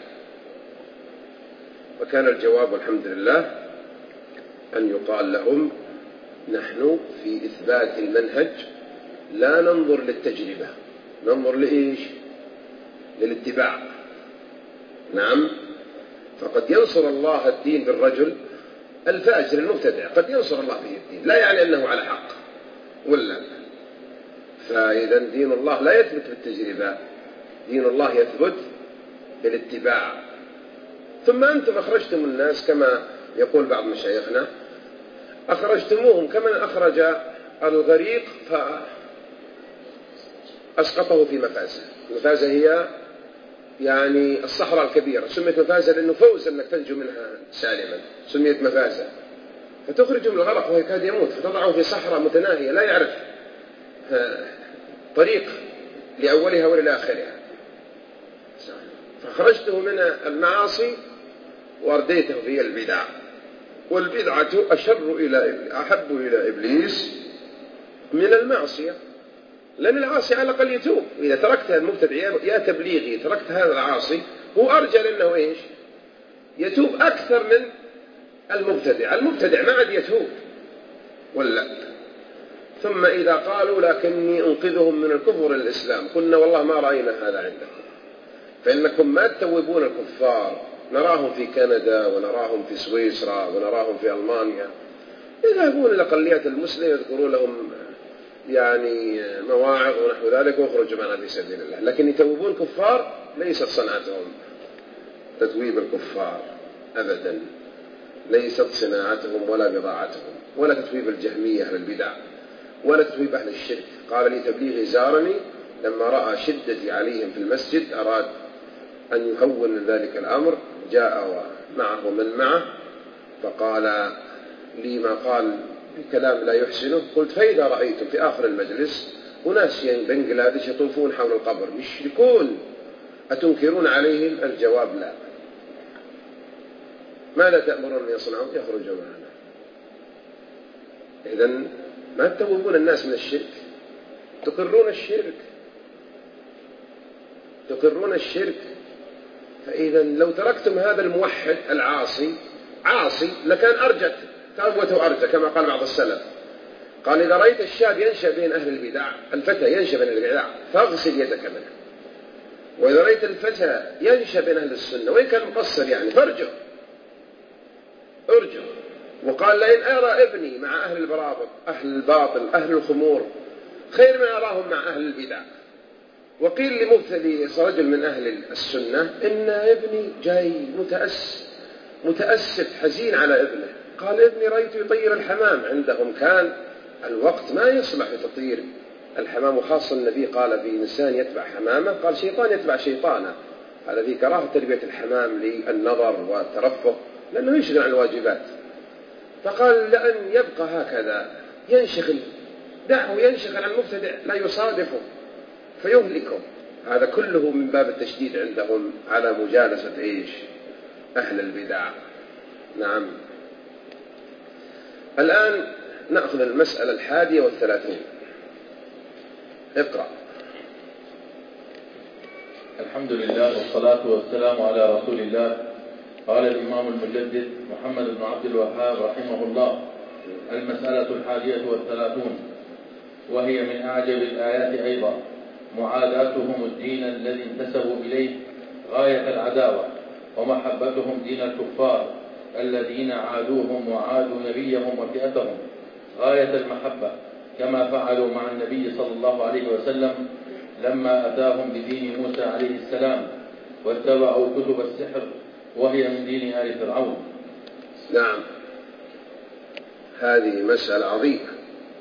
S1: وكان الجواب والحمد لله أن يقال لهم نحن في إثبات المنهج لا ننظر للتجربة، ننظر لإيش؟ للاتباع. نعم، فقد ينصر الله الدين بالرجل الفاجر المبتدع، قد ينصر الله به الدين، لا يعني أنه على حق ولا. فإذا دين الله لا يثبت بالتجربة، دين الله يثبت بالاتباع. ثم أنتم أخرجتم الناس كما يقول بعض مشايخنا، أخرجتموهم كما أخرج الغريق فأسقطه في مفازة. المفازة هي يعني الصحراء الكبيرة، سميت مفازة لأنه فوز أنك تنجو منها سالما، سميت مفازة. فتخرجه من الغرق وهو يكاد يموت، فتضعه في صحراء متناهية لا يعرف طريق لأولها ولا آخرها، فخرجته من المعاصي وارديته في البدع. والبدعة أشر إلى أحب إلى إبليس من المعصية، لأن العاصي على الأقل يتوب. إذا تركت المبتدع يا تبليغي تركت هذا العاصي هو أرجى لأنه إيش؟ يتوب أكثر من المبتدع. المبتدع ما عاد يتوب ولا. ثم إذا قالوا لكني أنقذهم من الكفر الإسلام، قلنا والله ما رأينا هذا عندكم، فإنكم ما تتوبون الكفار. نراهم في كندا ونراهم في سويسرا ونراهم في ألمانيا يذهبون الأقليات المسلمة يذكرون لهم يعني مواعظ ونحو ذلك ويخرجوا معنا في سبيل الله، لكن يتوبون كفار ليست صنعتهم تتويب الكفار أبدا، ليست صناعتهم ولا بضاعتهم، ولا تتويب الجهمية أهل البدع ولا تتويب أهل الشرك. قال لي تبليغي زارني لما رأى شدتي عليهم في المسجد أراد أن يهون ذلك الأمر، جاء ومعه من معه فقال لي ما قال بكلام لا يحسنه. قلت فإذا رأيتم في آخر المجلس أناس بنغلاديش يطوفون حول القبر يشركون أتنكرون عليهم؟ الجواب لا. ماذا تأمرون أن يصنعون؟ يخرجوا معنا. إذن ما تتوبون الناس من الشرك، تقرون الشرك تقرون الشرك. فإذا لو تركتم هذا الموحد العاصي عاصي لكان أرجت توبته أرجى، كما قال بعض السلف، قال إذا رأيت الشاب ينشأ بين أهل البدع، الفتى ينشأ بين البدع فاغسل يدك منه، وإذا رأيت الفتى ينشأ بين أهل السنة وإن كان مقصر يعني فارجع ارجع. وقال لئن أرى ابني مع أهل البرابط أهل الباطل أهل الخمور خير من أراهم مع أهل البدع. وقيل لمبتدي رجل من أهل السنة إن ابني جاي متأسف متأسف حزين على ابنه، قال ابني رأيت يطير الحمام. عندهم كان الوقت ما يصلح لتطير الحمام، وخاصة النبي قال في إنسان يتبع حمامة قال شيطان يتبع شيطانا. هذا في كراهة تربية الحمام للنظر والترفه لأنه يشغل عن الواجبات. فقال لأن يبقى هكذا ينشغل، دعه ينشغل عن المبتدع لا يصادفه فيهلكه. هذا كله من باب التشديد عندهم على مجالسة إيش؟ أهل البدع. نعم. الآن نأخذ المسألة الحادية والثلاثون. اقرأ.
S2: الحمد لله والصلاة والسلام على رسول الله. قال الإمام المجدد محمد بن عبد الوهاب رحمه الله: المسألة الحادية والثلاثون، وهي من أعجب الآيات أيضا، معاداتهم الدين الذي انتسبوا إليه غاية العداوة، ومحبتهم دين الكفار الذين عادوهم وعادوا نبيهم وفئتهم غاية المحبة، كما فعلوا مع النبي صلى الله عليه وسلم لما أتاهم بدين موسى عليه السلام واتبعوا كتب السحر وهي من دين آل فرعون.
S1: نعم، هذه مسألة عظيمة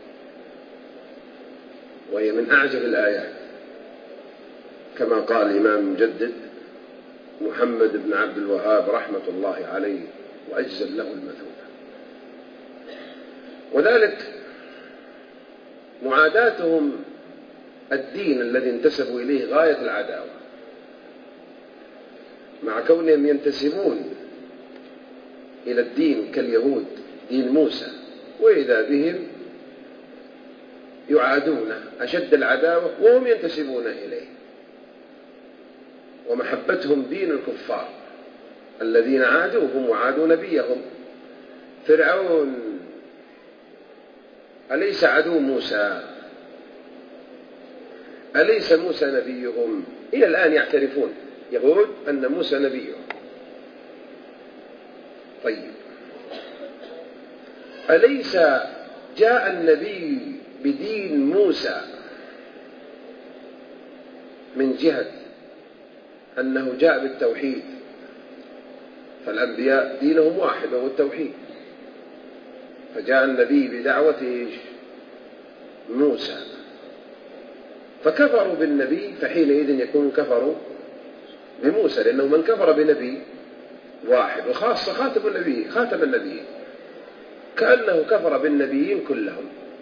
S1: وهي من أعجب الآيات، كما قال الإمام المجدد محمد بن عبد الوهاب رحمة الله عليه وأجزل له المثوبة. وذلك معاداتهم الدين الذي انتسبوا إليه غاية العداوة، مع كونهم ينتسبون إلى الدين كاليهود دين موسى، وإذا بهم يعادونه أشد العداوة وهم ينتسبون إليه، ومحبتهم دين الكفار الذين عادوهم وعادوا نبيهم. فرعون أليس عدو موسى؟ أليس موسى نبيهم؟ إلى الآن يعترفون يهود أن موسى نبيهم. طيب، أليس جاء النبي بدين موسى من جهة أنه جاء بالتوحيد؟ فالأنبياء دينهم واحد وهو التوحيد، فجاء النبي بدعوة موسى، فكفروا بالنبي، فحينئذ يكون كفروا بموسى، لأنه من كفر بنبي واحد وخاصة خاتم النبي خاتم النبيين كأنه كفر بالنبيين كلهم.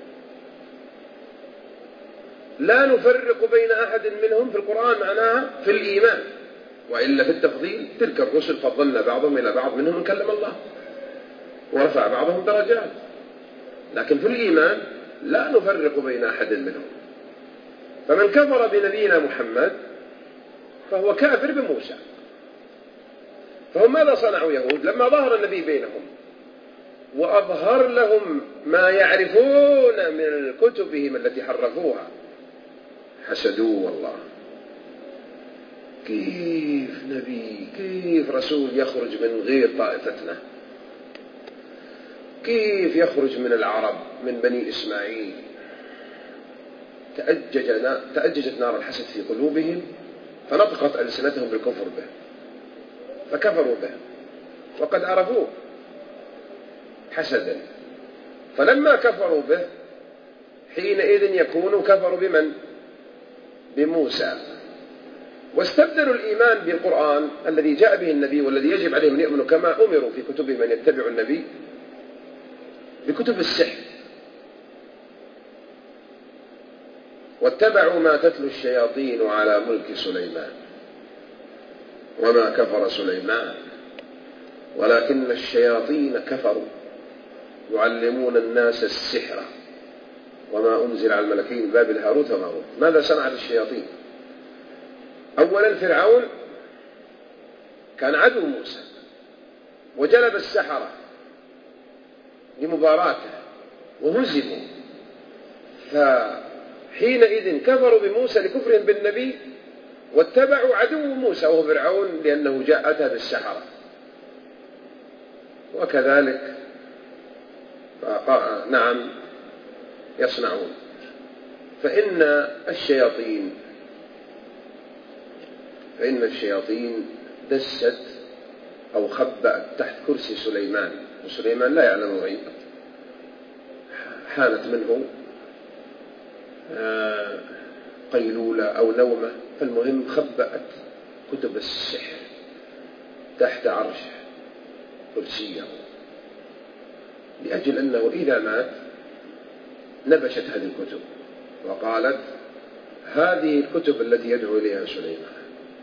S1: لا نفرق بين أحد منهم في القرآن معناها في الإيمان، وإلا في التفضيل تلك الرسل فضلنا بعضهم إلى بعض منهم من كلم الله ورفع بعضهم درجات، لكن في الإيمان لا نفرق بين أحد منهم. فمن كفر بنبينا محمد فهو كافر بموسى. فهم ماذا صنعوا يهود لما ظهر النبي بينهم وأظهر لهم ما يعرفون من كتبهم التي حرفوها؟ حسدوه والله. كيف نبي، كيف رسول يخرج من غير طائفتنا؟ كيف يخرج من العرب من بني إسماعيل؟ تأججت نار الحسد في قلوبهم فنطقت ألسنتهم بالكفر به، فكفروا به وقد عرفوه حسدا. فلما كفروا به حينئذ يكونوا كفروا بمن؟ بموسى، واستبدلوا الإيمان بالقرآن الذي جاء به النبي والذي يجب عليهم أن يؤمنوا كما أمروا في كتبهم أن يتبعوا النبي بكتب السحر. واتبعوا ما تتلو الشياطين على ملك سليمان وما كفر سليمان ولكن الشياطين كفروا يعلمون الناس السحر وما أنزل على الملكين بابل هاروت وماروت. ماذا صنعت الشياطين؟ أولا فرعون كان عدو موسى وجلب السحرة لمباراته وهزموا، فحينئذ كفروا بموسى لكفرهم بالنبي واتبعوا عدو موسى وهو فرعون لأنه جاء أتى بالسحرة. وكذلك نعم يصنعون. فإن الشياطين فإن الشياطين دست أو خبأت تحت كرسي سليمان، وسليمان لا يعلم الغيب، حانت منه قيلولة أو نومة، فالمهم خبأت كتب السحر تحت عرش كرسيه، لأجل أنه إذا مات نبشت هذه الكتب وقالت هذه الكتب التي يدعو إليها سليمان.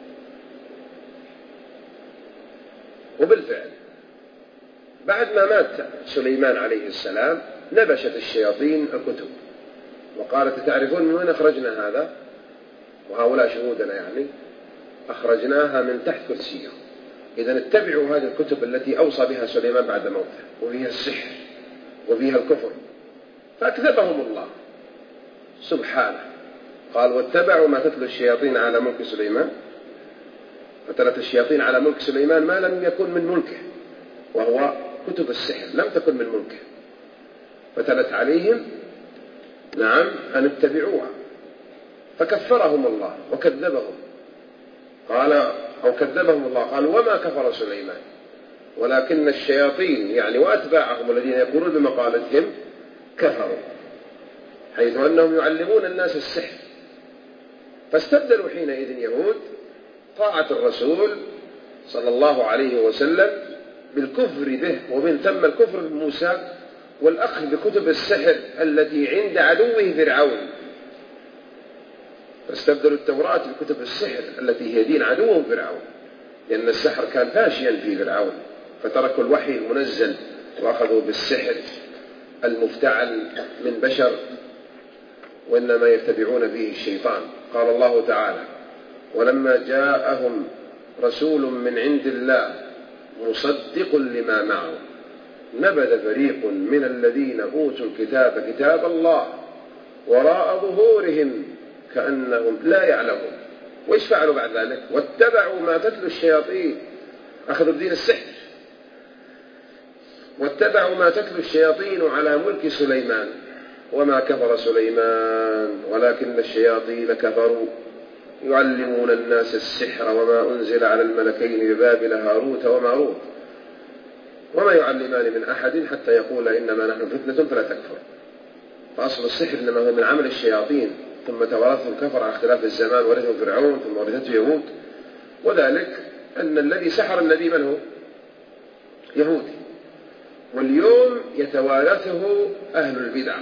S1: وبالفعل بعد ما مات سليمان عليه السلام نبشت الشياطين الكتب وقالت تعرفون من وين أخرجنا هذا؟ وهؤلاء شهودنا، يعني أخرجناها من تحت كرسيه، إذن اتبعوا هذه الكتب التي أوصى بها سليمان بعد موته وفيها السحر وفيها الكفر. فأكذبهم الله سبحانه، قال واتبعوا ما تتلو الشياطين على ملك سليمان، فتلت الشياطين على ملك سليمان ما لم يكن من ملكه وهو كتب السحر لم تكن من ملكه، فتلت عليهم نعم أن اتبعوها، فكفرهم الله وكذبهم. قال أو كذبهم الله قال وما كفر سليمان ولكن الشياطين يعني وأتباعهم الذين يقولون بمقالتهم كفروا، حيث أنهم يعلمون الناس السحر. فاستبدلوا حينئذ يهود طاعة الرسول صلى الله عليه وسلم بالكفر به، ومن ثم الكفر بموسى والأخذ بكتب السحر التي عند عدوه فرعون. فاستبدلوا التوراة بكتب السحر التي هي دين عدوه فرعون، لأن السحر كان فاشيا في فرعون فتركوا الوحي المنزل وأخذوا بالسحر المفتعل من بشر، وإنما يتبعون به الشيطان. قال الله تعالى: ولما جاءهم رسول من عند الله مصدق لما معه نبذ فريق من الذين أوتوا الكتاب كتاب الله وراء ظهورهم كأنهم لا يعلمون. وإيش فعلوا بعد ذلك؟ واتبعوا ما تتلو الشياطين، أخذوا بدين السحر. واتبعوا ما تتلو الشياطين على ملك سليمان وما كفر سليمان ولكن الشياطين كفروا يعلمون الناس السحر وما أنزل على الملكين ببابل هاروت وماروت وما يعلمان من أحد حتى يقول إنما نحن فتنة فلا تكفر. فأصل السحر إنما هو من عمل الشياطين، ثم توارثه الكفر على اختلاف الزمان، ورثه فرعون ثم ورثته يهود. وذلك أن الذي سحر النبي من هو؟ يهودي. واليوم يتوارثه أهل البدع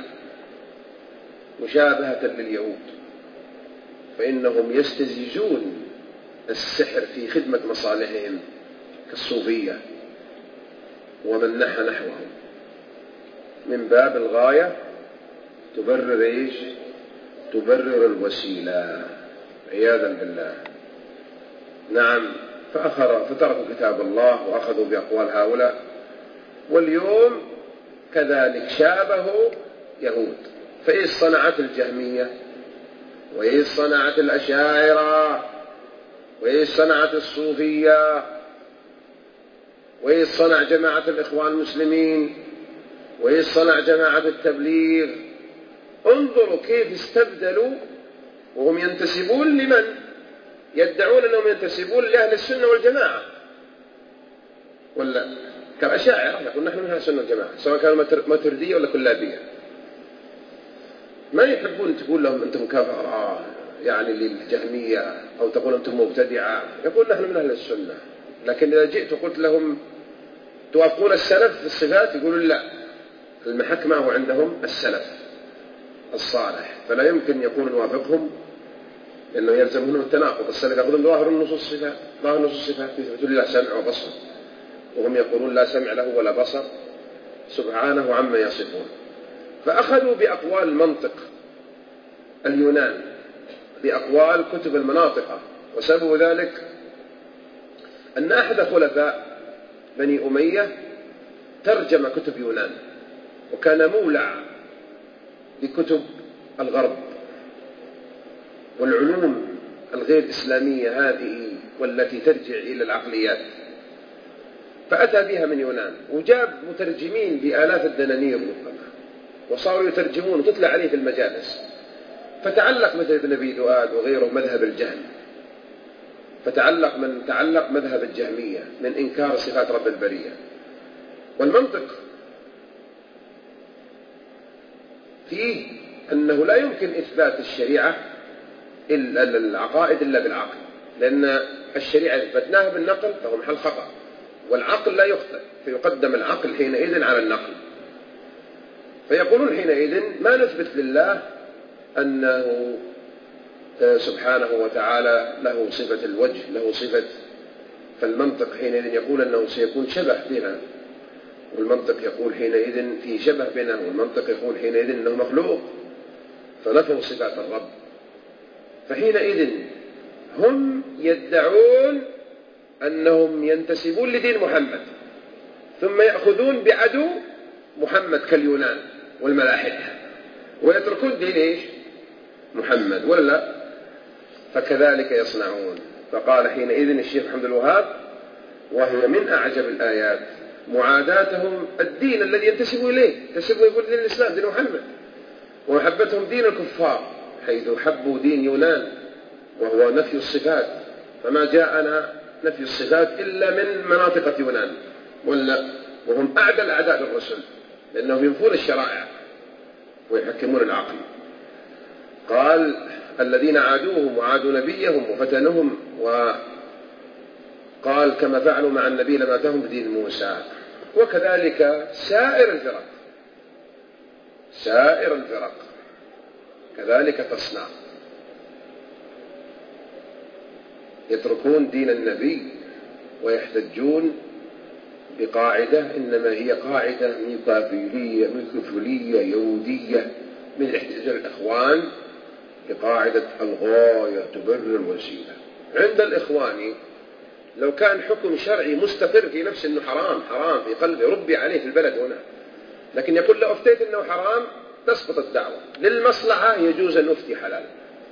S1: مشابهة لليهود، فإنهم يستزيجون السحر في خدمة مصالحهم كالصوفية ومن نحى نحوهم، من باب الغاية تبرر إيش؟ تبرر الوسيلة، عياذا بالله. نعم، فأخر فتركوا كتاب الله وأخذوا بأقوال هؤلاء. واليوم كذلك شابهوا يهود. فإيش صنعت الجهمية؟ وإيش صنعت الأشاعرة؟ وإيش صنعت الصوفية؟ وإيش صنع جماعة الإخوان المسلمين؟ وإيش صنع جماعة التبليغ؟ انظروا كيف استبدلوا، وهم ينتسبون لمن؟ يدعون أنهم ينتسبون لأهل السنة والجماعة، ولا كالأشاعرة يقول نحن من أهل السنة والجماعة، سواء كانوا ماتريدية ولا كلابية. ما يحبون تقول لهم أنتم كفرة يعني للجهمية، أو تقول أنتم مبتدعة، يقول نحن من أهل السنة. لكن إذا جئت وقلت لهم توافقون السلف في الصفات يقولون لا، المحك ما هو عندهم السلف الصالح، فلا يمكن يكون نوافقهم لأنه يلزم منهم التناقض. السلف يقولون ظاهر النصوص الصفات، ظاهر النصوص الصفات يثبتون لا سمع وبصر، وهم يقولون لا سمع له ولا بصر سبحانه عما يصفون. فأخذوا بأقوال المنطق اليونان، بأقوال كتب المناطق، وسبب ذلك أن أحد خلفاء بني أمية ترجم كتب يونان، وكان مولع بكتب الغرب والعلوم الغير إسلامية هذه والتي ترجع إلى العقليات، فأتى بها من يونان وجاب مترجمين بآلاف الدنانير وصاروا يترجمون وتتلى عليه في المجالس. فتعلق مثل ابن أبي دؤاد وغيره مذهب الجهم، فتعلق من تعلق مذهب الجهمية من إنكار صفات رب البرية. والمنطق فيه أنه لا يمكن إثبات الشريعة إلا العقائد إلا بالعقل، لأن الشريعة إثبتناها بالنقل فهو محل خطأ، والعقل لا يخطئ، فيقدم العقل حينئذ على النقل. فيقولون حينئذ ما نثبت لله أنه سبحانه وتعالى له صفة الوجه، له صفة، فالمنطق حينئذ يقول أنه سيكون شبه بنا، والمنطق يقول حينئذ في شبه بنا، والمنطق يقول حينئذ أنه مخلوق، فنفوا صفات الرب. فحينئذ هم يدعون أنهم ينتسبون لدين محمد، ثم يأخذون بعدو محمد كاليونان والملاحدة، ويتركون دين إيش؟ محمد، ولا؟ فكذلك يصنعون. فقال حينئذ الشيخ محمد الوهاب، وهي من أعجب الآيات، معاداتهم الدين الذي ينتسبوا إليه، ينتسبوا يقول دين الإسلام دين محمد، ومحبتهم دين الكفار حيث حبوا دين يونان وهو نفي الصفات، فما جاءنا نفي الصفات إلا من مناطق يونان، ولا؟ وهم أعدى الأعداء للرسل لأنهم ينفون الشرائع ويحكمون العقل. قال الذين عادوهم وعادوا نبيهم وفتنهم، وقال كما فعلوا مع النبي لما أتاهم بدين موسى. وكذلك سائر الفرق، سائر الفرق كذلك تصنع، يتركون دين النبي ويحتجون بقاعدة إنما هي قاعدة ميكافيلية ميكافيلية يهودية من احتجاج الإخوان بقاعدة الغاية تبرر الوسيلة. عند الإخوان لو كان حكم شرعي مستقر في نفسه أنه حرام حرام في قلبه ربي عليه في البلد هنا، لكن يقول لو أفتيت أنه حرام تسقط الدعوة، للمصلحة يجوز أن أفتي حلال.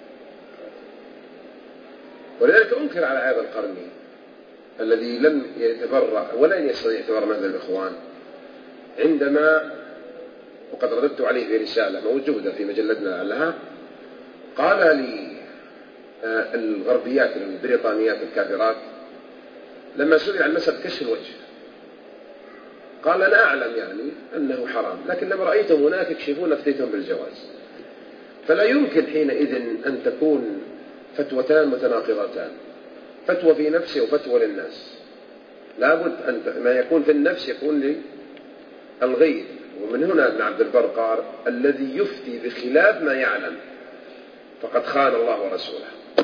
S1: ولذلك أنكر على هذا القرني الذي لم يتبرع ولن يستطيع يتبرع من هذا الإخوان عندما، وقد رددت عليه في رسالة موجودة في مجلتنا لعلها، قال لي الغربيات البريطانيات الكافرات لما سئل عن مسألة كشف الوجه قال أنا أعلم يعني أنه حرام، لكن لما رأيتم هناك يكشفون أفتيتم بالجواز. فلا يمكن حينئذ أن تكون فتوتان متناقضتان، فتوى في نفسه وفتوى للناس. لابد أن ما يكون في النفس يكون للغير. ومن هنا ابن عبد البر قال الذي يفتي بخلاف ما يعلم فقد خان الله ورسوله.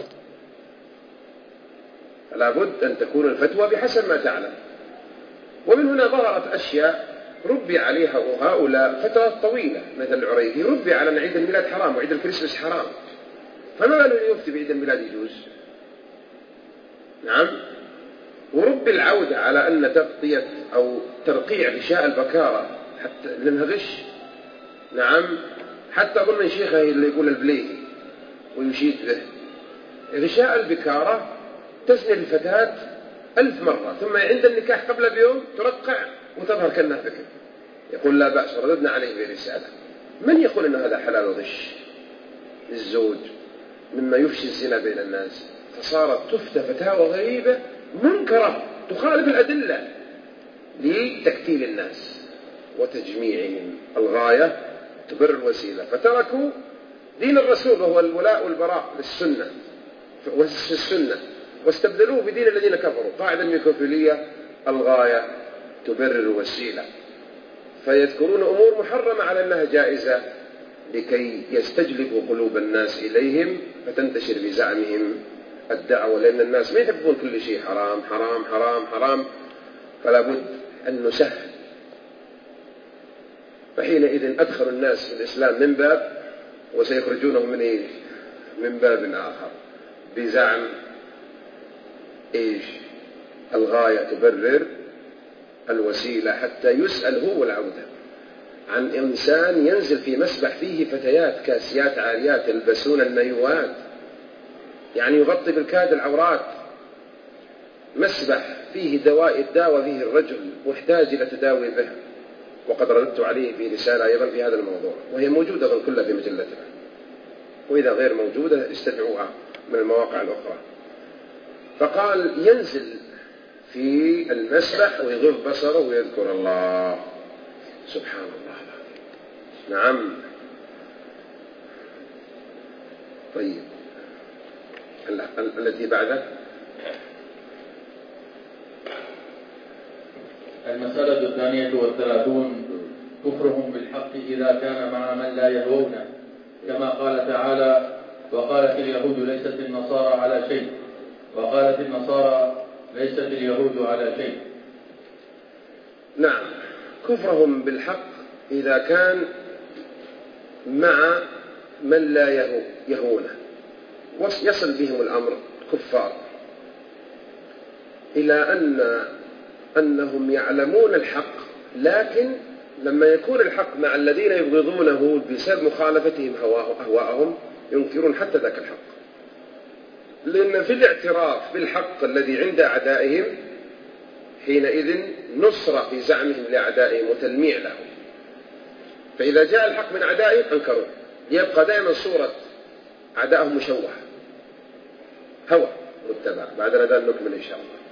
S1: لابد أن تكون الفتوى بحسب ما تعلم. ومن هنا ظهرت أشياء ربي عليها هؤلاء فترات طويلة، مثل العريفي ربي على أن عيد الميلاد حرام وعيد الكريسماس حرام، فما باله يفتي بعيد الميلاد يجوز؟ نعم. ورب العودة على أن تغطية أو ترقيع غشاء البكارة حتى لأنها غش. نعم. حتى أظن من شيخه اللي يقول البليهي ويشيد به، غشاء البكارة تزني الفتاة ألف مرة ثم عند النكاح قبل بيوم ترقع وتظهر كأنها بكر. يقول لا بأس، رددنا عليه برسالة. من يقول أن هذا حلال غش للزوج مما يفشي الزنا بين الناس؟ فصارت تفتى فتاوى غريبة منكرة تخالف الأدلة لتكتيل الناس وتجميعهم. الغاية تبرر الوسيلة، فتركوا دين الرسول وهو الولاء والبراء للسنة والسنة واستبدلوه بدين الذين كفروا. قاعدة ميكافيلية الغاية تبرر الوسيلة، فيذكرون أمور محرمة على أنها جائزة لكي يستجلبوا قلوب الناس إليهم فتنتشر بزعمهم الدعوة، لأن الناس ما يحبون كل شيء حرام حرام حرام حرام، فلا بد أن نسهل. فحينئذ أدخل الناس في الإسلام من باب وسيخرجونهم من إيش؟ من باب آخر بزعم إيش؟ الغاية تبرر الوسيلة، حتى يسأل هو العودة عن إنسان ينزل في مسبح فيه فتيات كاسيات عاريات يلبسون المايوات، يعني يغطي بالكاد العورات، مسبح فيه دواء الداوى فيه الرجل محتاج إلى تداوي به. وقد رددت عليه في رسالة أيضا في هذا الموضوع، وهي موجودة كلها في مجلتنا، وإذا غير موجودة استدعوها من المواقع الأخرى. فقال ينزل في المسبح ويغض بصره ويذكر الله، سبحان الله. نعم. طيب التي بعده
S2: المسألة الثانية والثلاثون كفرهم بالحق إذا كان مع من لا يهوون، كما قال تعالى وقالت اليهود ليست النصارى على شيء وقالت النصارى ليست اليهود على شيء.
S1: نعم. كفرهم بالحق إذا كان مع من لا يهونه، ويصل بهم الأمر كفار إلى أن أنهم يعلمون الحق، لكن لما يكون الحق مع الذين يبغضونه بسبب مخالفتهم أهواءهم ينكرون حتى ذاك الحق، لأن في الاعتراف بالحق الذي عند أعدائهم حينئذ نصرة في زعمهم لأعدائهم وتلميع لهم. فإذا جاء الحق من أعدائهم أنكروا، يبقى دائما صورة أعدائهم مشوهة هوى متبع. بعد ذلك نكمل إن شاء الله.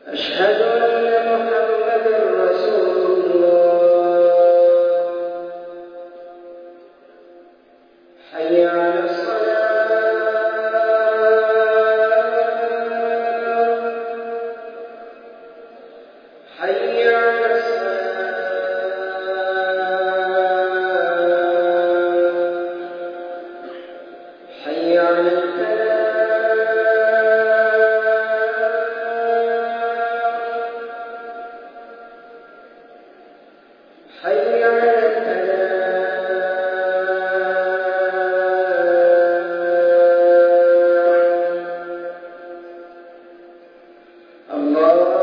S1: أشهد أن محمدا رسول الله. حي على الصلاة. حي على الصلاة. حي على الفلاح. حي على الفلاح. الله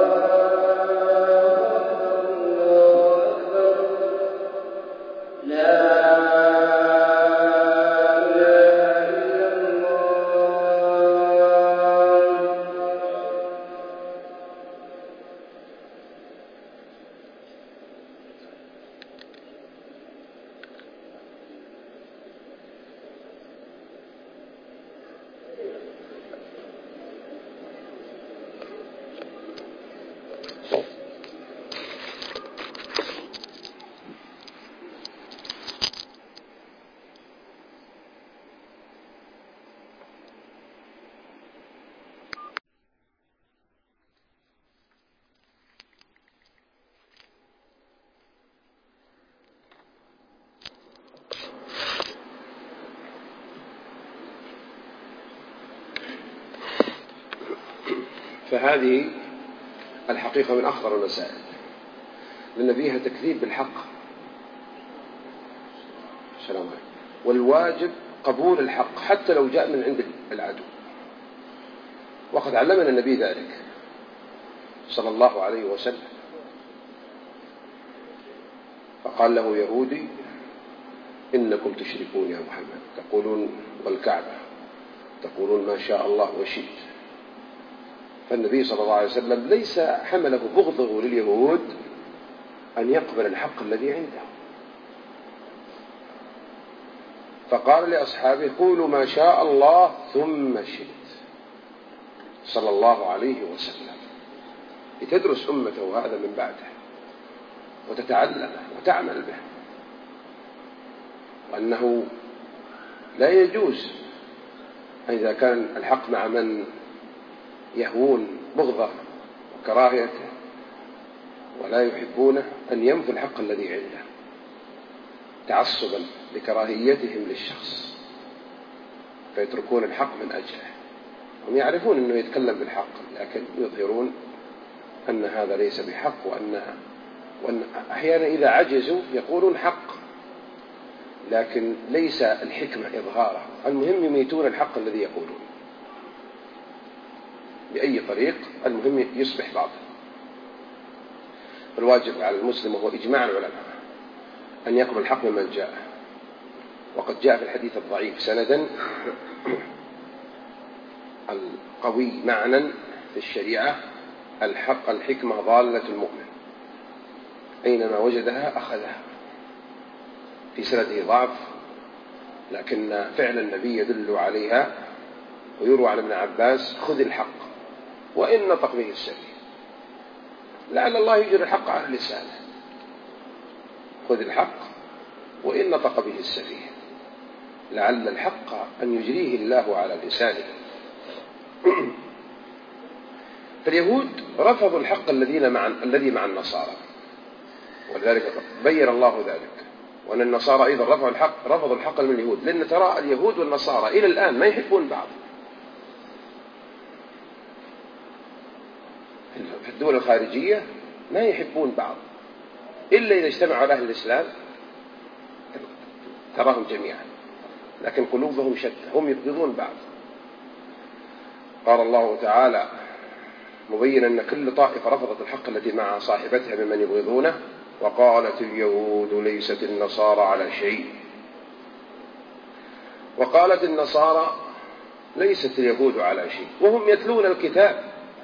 S3: فهذه الحقيقة من أخطر المسائل، لأن فيها تكذيب بالحق. السلام عليكم. والواجب قبول الحق حتى لو جاء من عند العدو، وقد علمنا النبي ذلك صلى الله عليه وسلم، فقال له يهودي: إنكم تشركون يا محمد، تقولون والكعبة، تقولون ما شاء الله وشئت. فالنبي صلى الله عليه وسلم ليس حمله بغضه لليهود أن يقبل الحق الذي عنده، فقال لأصحابه: قولوا ما شاء الله ثم شئت، صلى الله عليه وسلم، لتدرس أمته هذا من بعده وتتعلمه وتعمل به، وأنه لا يجوز إذا كان الحق مع من يهوون بغضه وكراهيته ولا يحبونه أن ينفوا الحق الذي عنده تعصبا لكراهيتهم للشخص، فيتركون الحق من أجله. هم يعرفون أنه يتكلم بالحق، لكن يظهرون أن هذا ليس بحق، وأنها وأن أحيانا إذا عجزوا يقولون حق، لكن ليس الحكمة إظهاره، المهم يميتون الحق الذي يقولون بأي طريق، المهم يصبح باطل. الواجب على المسلم وهو إجماع العلماء أن يقبل الحق ممن جاء، وقد جاء في الحديث الضعيف سندا القوي معنى في الشريعة: الحق الحكمة ضالة المؤمن، أينما وجدها أخذها. في سنده ضعف، لكن فعل النبي يدل عليها، ويروى عن ابن عباس: خذ الحق وإن نطق به السفيه. لعل الله يجري الحق على لسانه، خذ الحق وإن نطق به السفيه، لعل الحق أن يجريه الله على لسانه. فاليهود رفضوا الحق الذين مع الذي مع النصارى، ولذلك بين الله ذلك، وأن النصارى أيضا رفضوا الحق رفضوا الحق من اليهود، لأن ترى اليهود والنصارى إلى الآن ما يحبون بعض. في الدول الخارجية ما يحبون بعض إلا إذا اجتمعوا على أهل الإسلام تراهم جميعا، لكن قلوبهم شتى، هم يبغضون بعض. قال الله تعالى مبينا أن كل طائفة رفضت الحق الذي مع صاحبتها ممن يبغضونه: وقالت اليهود ليست النصارى على شيء، وقالت النصارى ليست اليهود على شيء وهم يتلون الكتاب.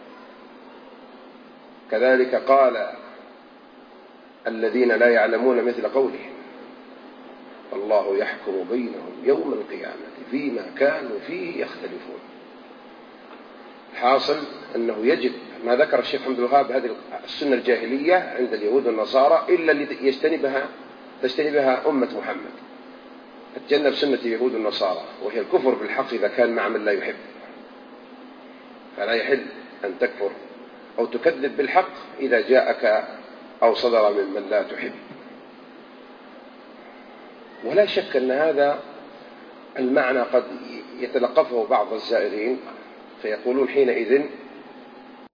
S3: كذلك قال الذين لا يعلمون مثل قولهم: الله يحكم بينهم يوم القيامة فيما كانوا فيه يختلفون. الحاصل أنه يجب ما ذكر الشيخ محمد الوهاب هذه السنة الجاهلية عند اليهود والنصارى إلا اللي يجتنبها تجتنبها أمة محمد، تتجنب سنة اليهود والنصارى، وهي الكفر بالحق إذا كان مع من لا يحب. فلا يحل أن تكفر أو تكذب بالحق إذا جاءك أو صدر ممن لا تحب. ولا شك أن هذا المعنى قد يتلقفه بعض الزائرين فيقولون حينئذ